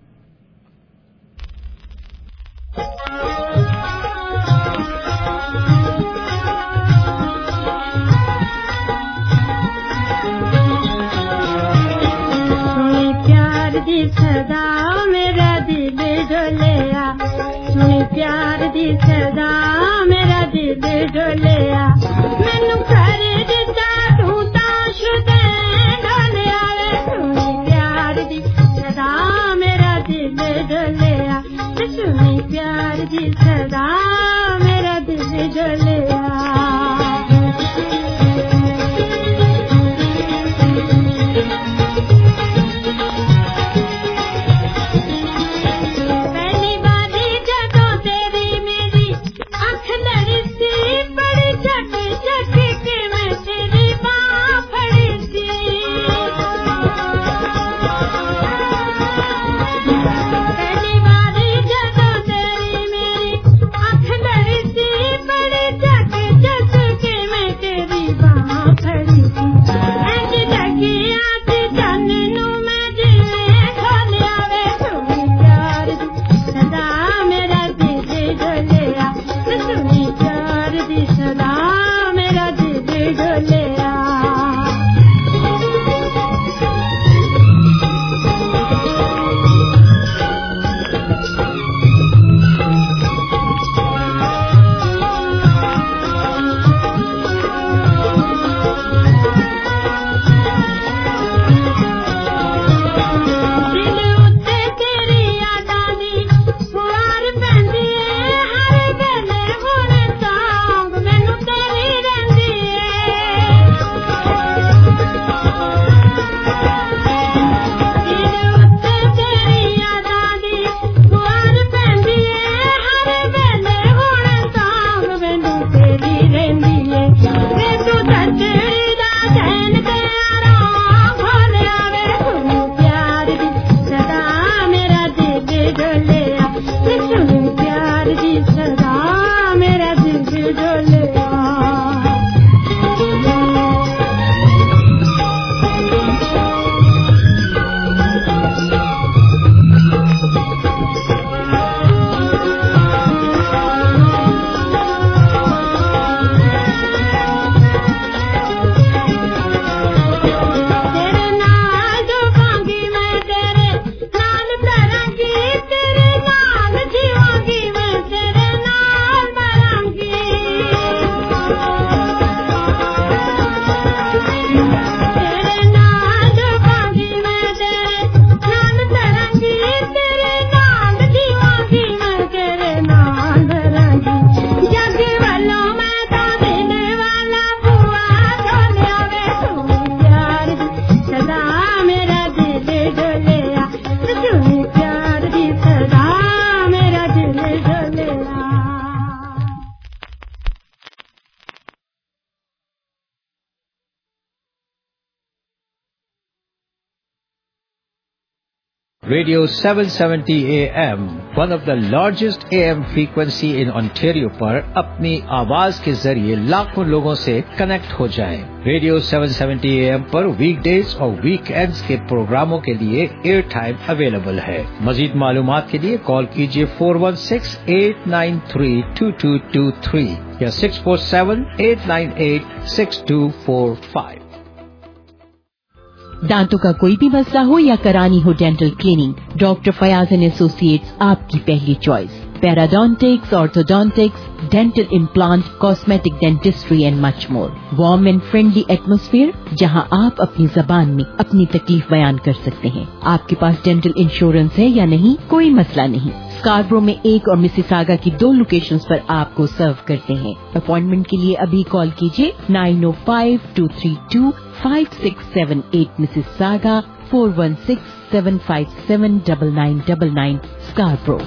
[SPEAKER 8] सदा मेरा दिल डोलिया सुनी प्यार दी सदा मेरा दिल डोलिया मैनू कर दिता तू तां शुदे डोलिया सुनी प्यार दी सदा मेरा दिल डोलिया सुनी प्यार दी सदा मेरा दिल डोलिया
[SPEAKER 1] Radio 770 AM, one of the largest AM frequency in Ontario पर अपनी आवाज के जरिए लाखों लोगों से कनेक्ट हो जाएं। रेडियो 770 AM पर वीकडेज और वीकेंड्स के प्रोग्रामों के लिए एयर टाइम अवेलेबल है। मजीद मालूमात के लिए कॉल कीजिए 416-893-2223 या 647-898-6245।
[SPEAKER 19] दांतों का कोई भी मसला हो या करानी हो dental cleaning, doctor Fayaz and associates आपकी पहली choice. Periodontics, orthodontics, dental implant, cosmetic dentistry and much more. Warm and friendly atmosphere जहां आप अपनी जबान में अपनी तकलीफ बयान कर सकते हैं। आपके पास डेंटल इंश्योरेंस है या नहीं, कोई मसला नहीं। स्कारब्रो में एक और मिसिसागा की 2 लोकेशंस पर आपको सर्व करते हैं। अपॉइंटमेंट के लिए अभी कॉल कीजिए 905-232-5678 मिसिसागा, 416-757-9999 स्कारब्रो।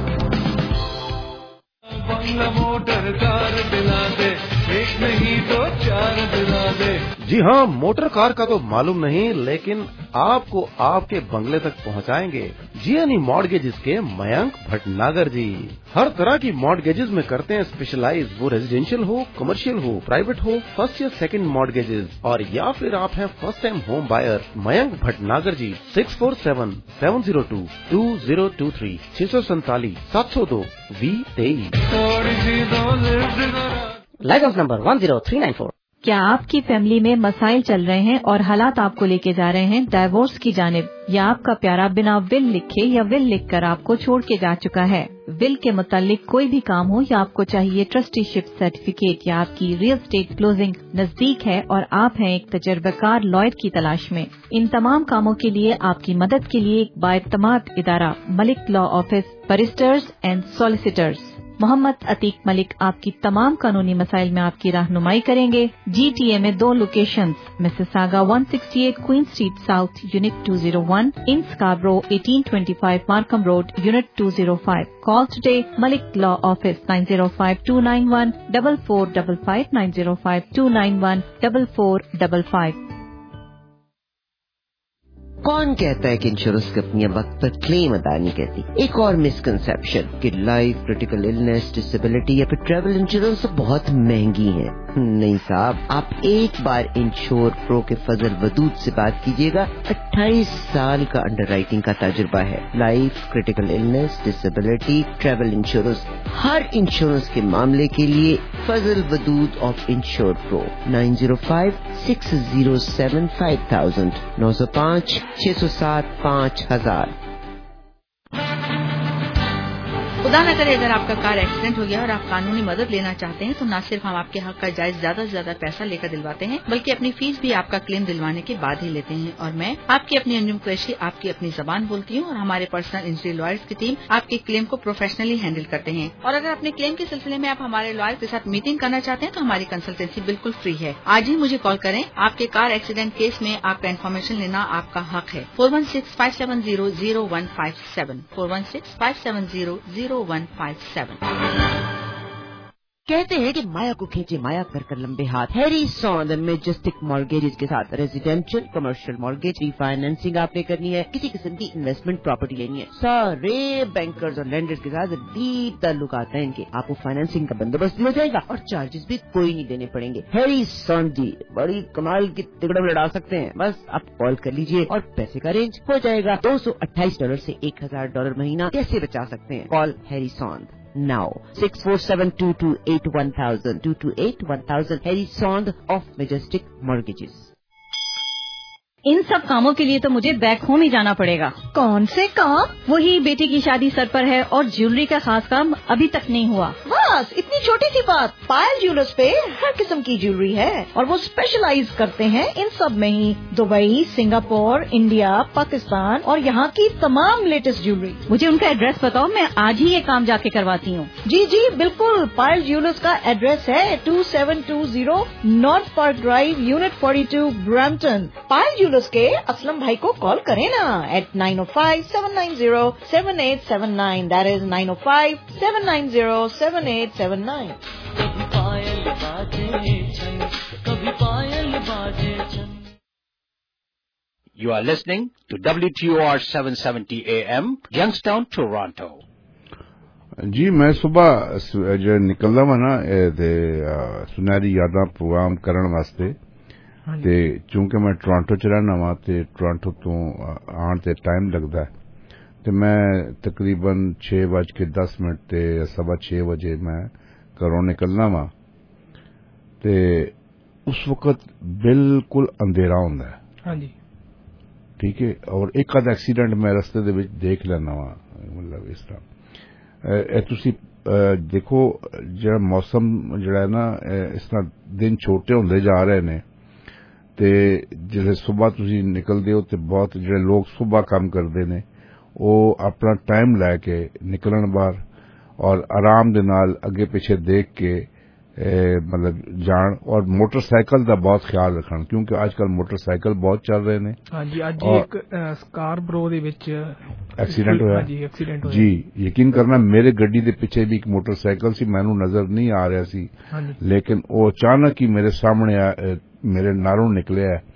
[SPEAKER 17] मोटर कार दिला दे, एक नहीं तो 4 दिला दे।
[SPEAKER 20] जी हाँ, मोटर कार का तो मालूम नहीं, लेकिन आपको आपके बंगले तक पहुँचाएंगे जीएनई मॉर्गेजेस के मयंक भटनागर जी। हर तरह की मॉर्गेजेस में करते हैं स्पेशलाइज, वो रेजिडेंशियल हो, कमर्शियल हो, प्राइवेट हो, फर्स्ट या सेकंड मॉर्गेजेस, और या फिर आप हैं first time home buyer. Mayank Bhatnagar ji 647-702-2023 647-702-2023।
[SPEAKER 21] Licence number 10394।
[SPEAKER 22] क्या आपकी फैमिली में मसाइल चल रहे हैं और हालात आपको लेके जा रहे हैं डाइवोर्स की जानिब, या आपका प्यारा बिना विल लिखे या विल लिखकर आपको छोड़ के जा चुका है? विल के मुतालिक कोई भी काम हो या आपको चाहिए ट्रस्टीशिप सर्टिफिकेट, या आपकी रियल स्टेट क्लोजिंग नजदीक है और आप हैं एक तजर्बाकार लॉयर की तलाश में, इन तमाम कामों के लिए आपकी मदद के लिए एक बाएतमाद इदारा Malik law office, barristers and solicitors Mohammad Atiq Malik आपकी तमाम कानूनी मसाइल में आपकी रहनुमाई करेंगे। GTA में 2 locations, Mississauga 168 Queen Street South unit 201, in Scarborough 1825 Markham Road unit 205। Call today Malik law office 905-291-4455 905-291-4455।
[SPEAKER 10] कौन कहता है कि इंश्योरेंस कंपनियां वक्त पर क्लेम अदा नहीं करती? एक और मिसकंसेप्शन कि लाइफ, क्रिटिकल इलनेस, डिसेबिलिटी या फिर ट्रैवल इंश्योरेंस बहुत महंगी है। नहीं साहब, आप एक बार इंश्योर प्रो के फजल वदूद से बात कीजिएगा। 28 साल का अंडरराइटिंग का तजुर्बा है। Life, critical illness, disability, travel insurance, हर इंश्योरेंस के मामले के लिए Fazal Wadood of Insure Pro 905-607-5000 905-607-5000।
[SPEAKER 23] खुदा न करे अगर आपका कार एक्सीडेंट हो गया और आप कानूनी मदद लेना चाहते हैं, तो न सिर्फ हम आपके हक का जायज ज्यादा से ज्यादा पैसा लेकर दिलवाते हैं, बल्कि अपनी फीस भी आपका क्लेम दिलवाने के बाद ही लेते हैं। और मैं आपकी अपनी अंजुम कुरैशी आपकी अपनी जबान बोलती हूँ, और हमारे पर्सनल इंजरी लॉयर्स की टीम आपके क्लेम को प्रोफेशनली हैंडल करते हैं। और अगर अपने क्लेम के सिलसिले में आप हमारे लॉयर के साथ मीटिंग करना चाहते हैं, तो हमारी कंसल्टेंसी बिल्कुल फ्री है। आज ही मुझे कॉल करें। आपके कार एक्सीडेंट केस में आपका इन्फॉर्मेशन लेना आपका हक है। 416-570-0157 416-570-0157।
[SPEAKER 10] कहते हैं कि माया को खींचे माया कर लंबे हाथ। हैरी सॉन्द मेजेस्टिक मॉर्गेजेस के साथ रेजिडेंशियल, कमर्शियल मॉर्गेज, रीफाइनेंसिंग आपने करनी है, किसी किस्म की इन्वेस्टमेंट प्रॉपर्टी लेनी है, सारे बैंकर्स और लैंडर्स के साथ डीप ताल्लुकात हैं इनके। आपको फाइनेंसिंग का बंदोबस्त भी हो जाएगा और चार्जेस भी कोई नहीं देने पड़ेंगे। हैरी सॉन्द जी बड़ी कमाल की तिगड़ा लड़ा सकते हैं। बस आप कॉल कर लीजिए और पैसे का अरेंज हो जाएगा। $228 से $1000 महीना कैसे बचा सकते हैं? Call Harry Sond now 647-228-1000 228-1000 Harry Sond of Majestic Mortgages।
[SPEAKER 22] इन सब कामों के लिए तो मुझे बैक होम ही जाना पड़ेगा।
[SPEAKER 13] कौन से काम?
[SPEAKER 22] वही बेटी की शादी सर पर है और ज्वेलरी का खास काम अभी तक नहीं हुआ।
[SPEAKER 13] बस इतनी छोटी सी बात। पायल ज्वेलर्स पे हर किस्म की ज्वेलरी है और वो स्पेशलाइज करते हैं इन सब में ही। दुबई, सिंगापुर, इंडिया, पाकिस्तान और यहाँ की तमाम लेटेस्ट ज्वेलरी।
[SPEAKER 22] मुझे उनका एड्रेस बताओ, मैं आज ही ये काम जाके करवाती हूँ।
[SPEAKER 13] जी जी बिल्कुल। पायल ज्वेलर्स का एड्रेस है 2720 North Park Drive, unit 42, Brampton. पायल के असलम भाई को कॉल करें ना at 905-790-7879। that is 905-790-7879।
[SPEAKER 17] कभी पायल बाजे छन, कभी पायल बाजे छन।
[SPEAKER 1] You are listening to WTOR 770 AM, Youngstown, Toronto.
[SPEAKER 6] जी मैं सुबह जो निकलदा वा ना सुनहरी यादां प्रोग्राम करन वास्ते ते चूंकि मैं टोरंटो च रहना वा ते टोरंटो तो आने ते टाइम लगदा है ते मैं तकरीबन 6:10 ते 6:15 बजे मैं घरों निकलना वा ते उस वक्त बिल्कुल अंधेरा होंदा है।
[SPEAKER 7] हाँ जी
[SPEAKER 6] ठीक है। और एक आध एक्सीडेंट मैं रस्ते दे विच देख लेना वा, मतलब इस तरह तुसी देखो जेड़ा मौसम जेड़ा है ना इस तरह दिन छोटे होंदे जा रहे ने ते जिसले सुबह तुसी निकलदे हो ते बहुत जेड़े लोग सुबह काम करदे ने वो अपना टाइम लैके निकलन बाहर और आराम दे नाल अगे पीछे देख के मतलब जान और मोटरसाइकिल दा बहुत ख्याल रखन क्योंकि आजकल मोटरसाइकिल बहुत चल रहे ने।
[SPEAKER 7] हाँ जी अज एक स्कारब्रो दे विच
[SPEAKER 6] एक्सीडेंट होया
[SPEAKER 7] जी एक्सीडेंट होया
[SPEAKER 6] जी। यकीन करना मेरे गड्डी दे पीछे भी एक मोटरसाइकिल सी मैनू नजर नहीं आ रहा सी लेकिन वो अचानक ही मेरे सामने मेरे नारों निकले है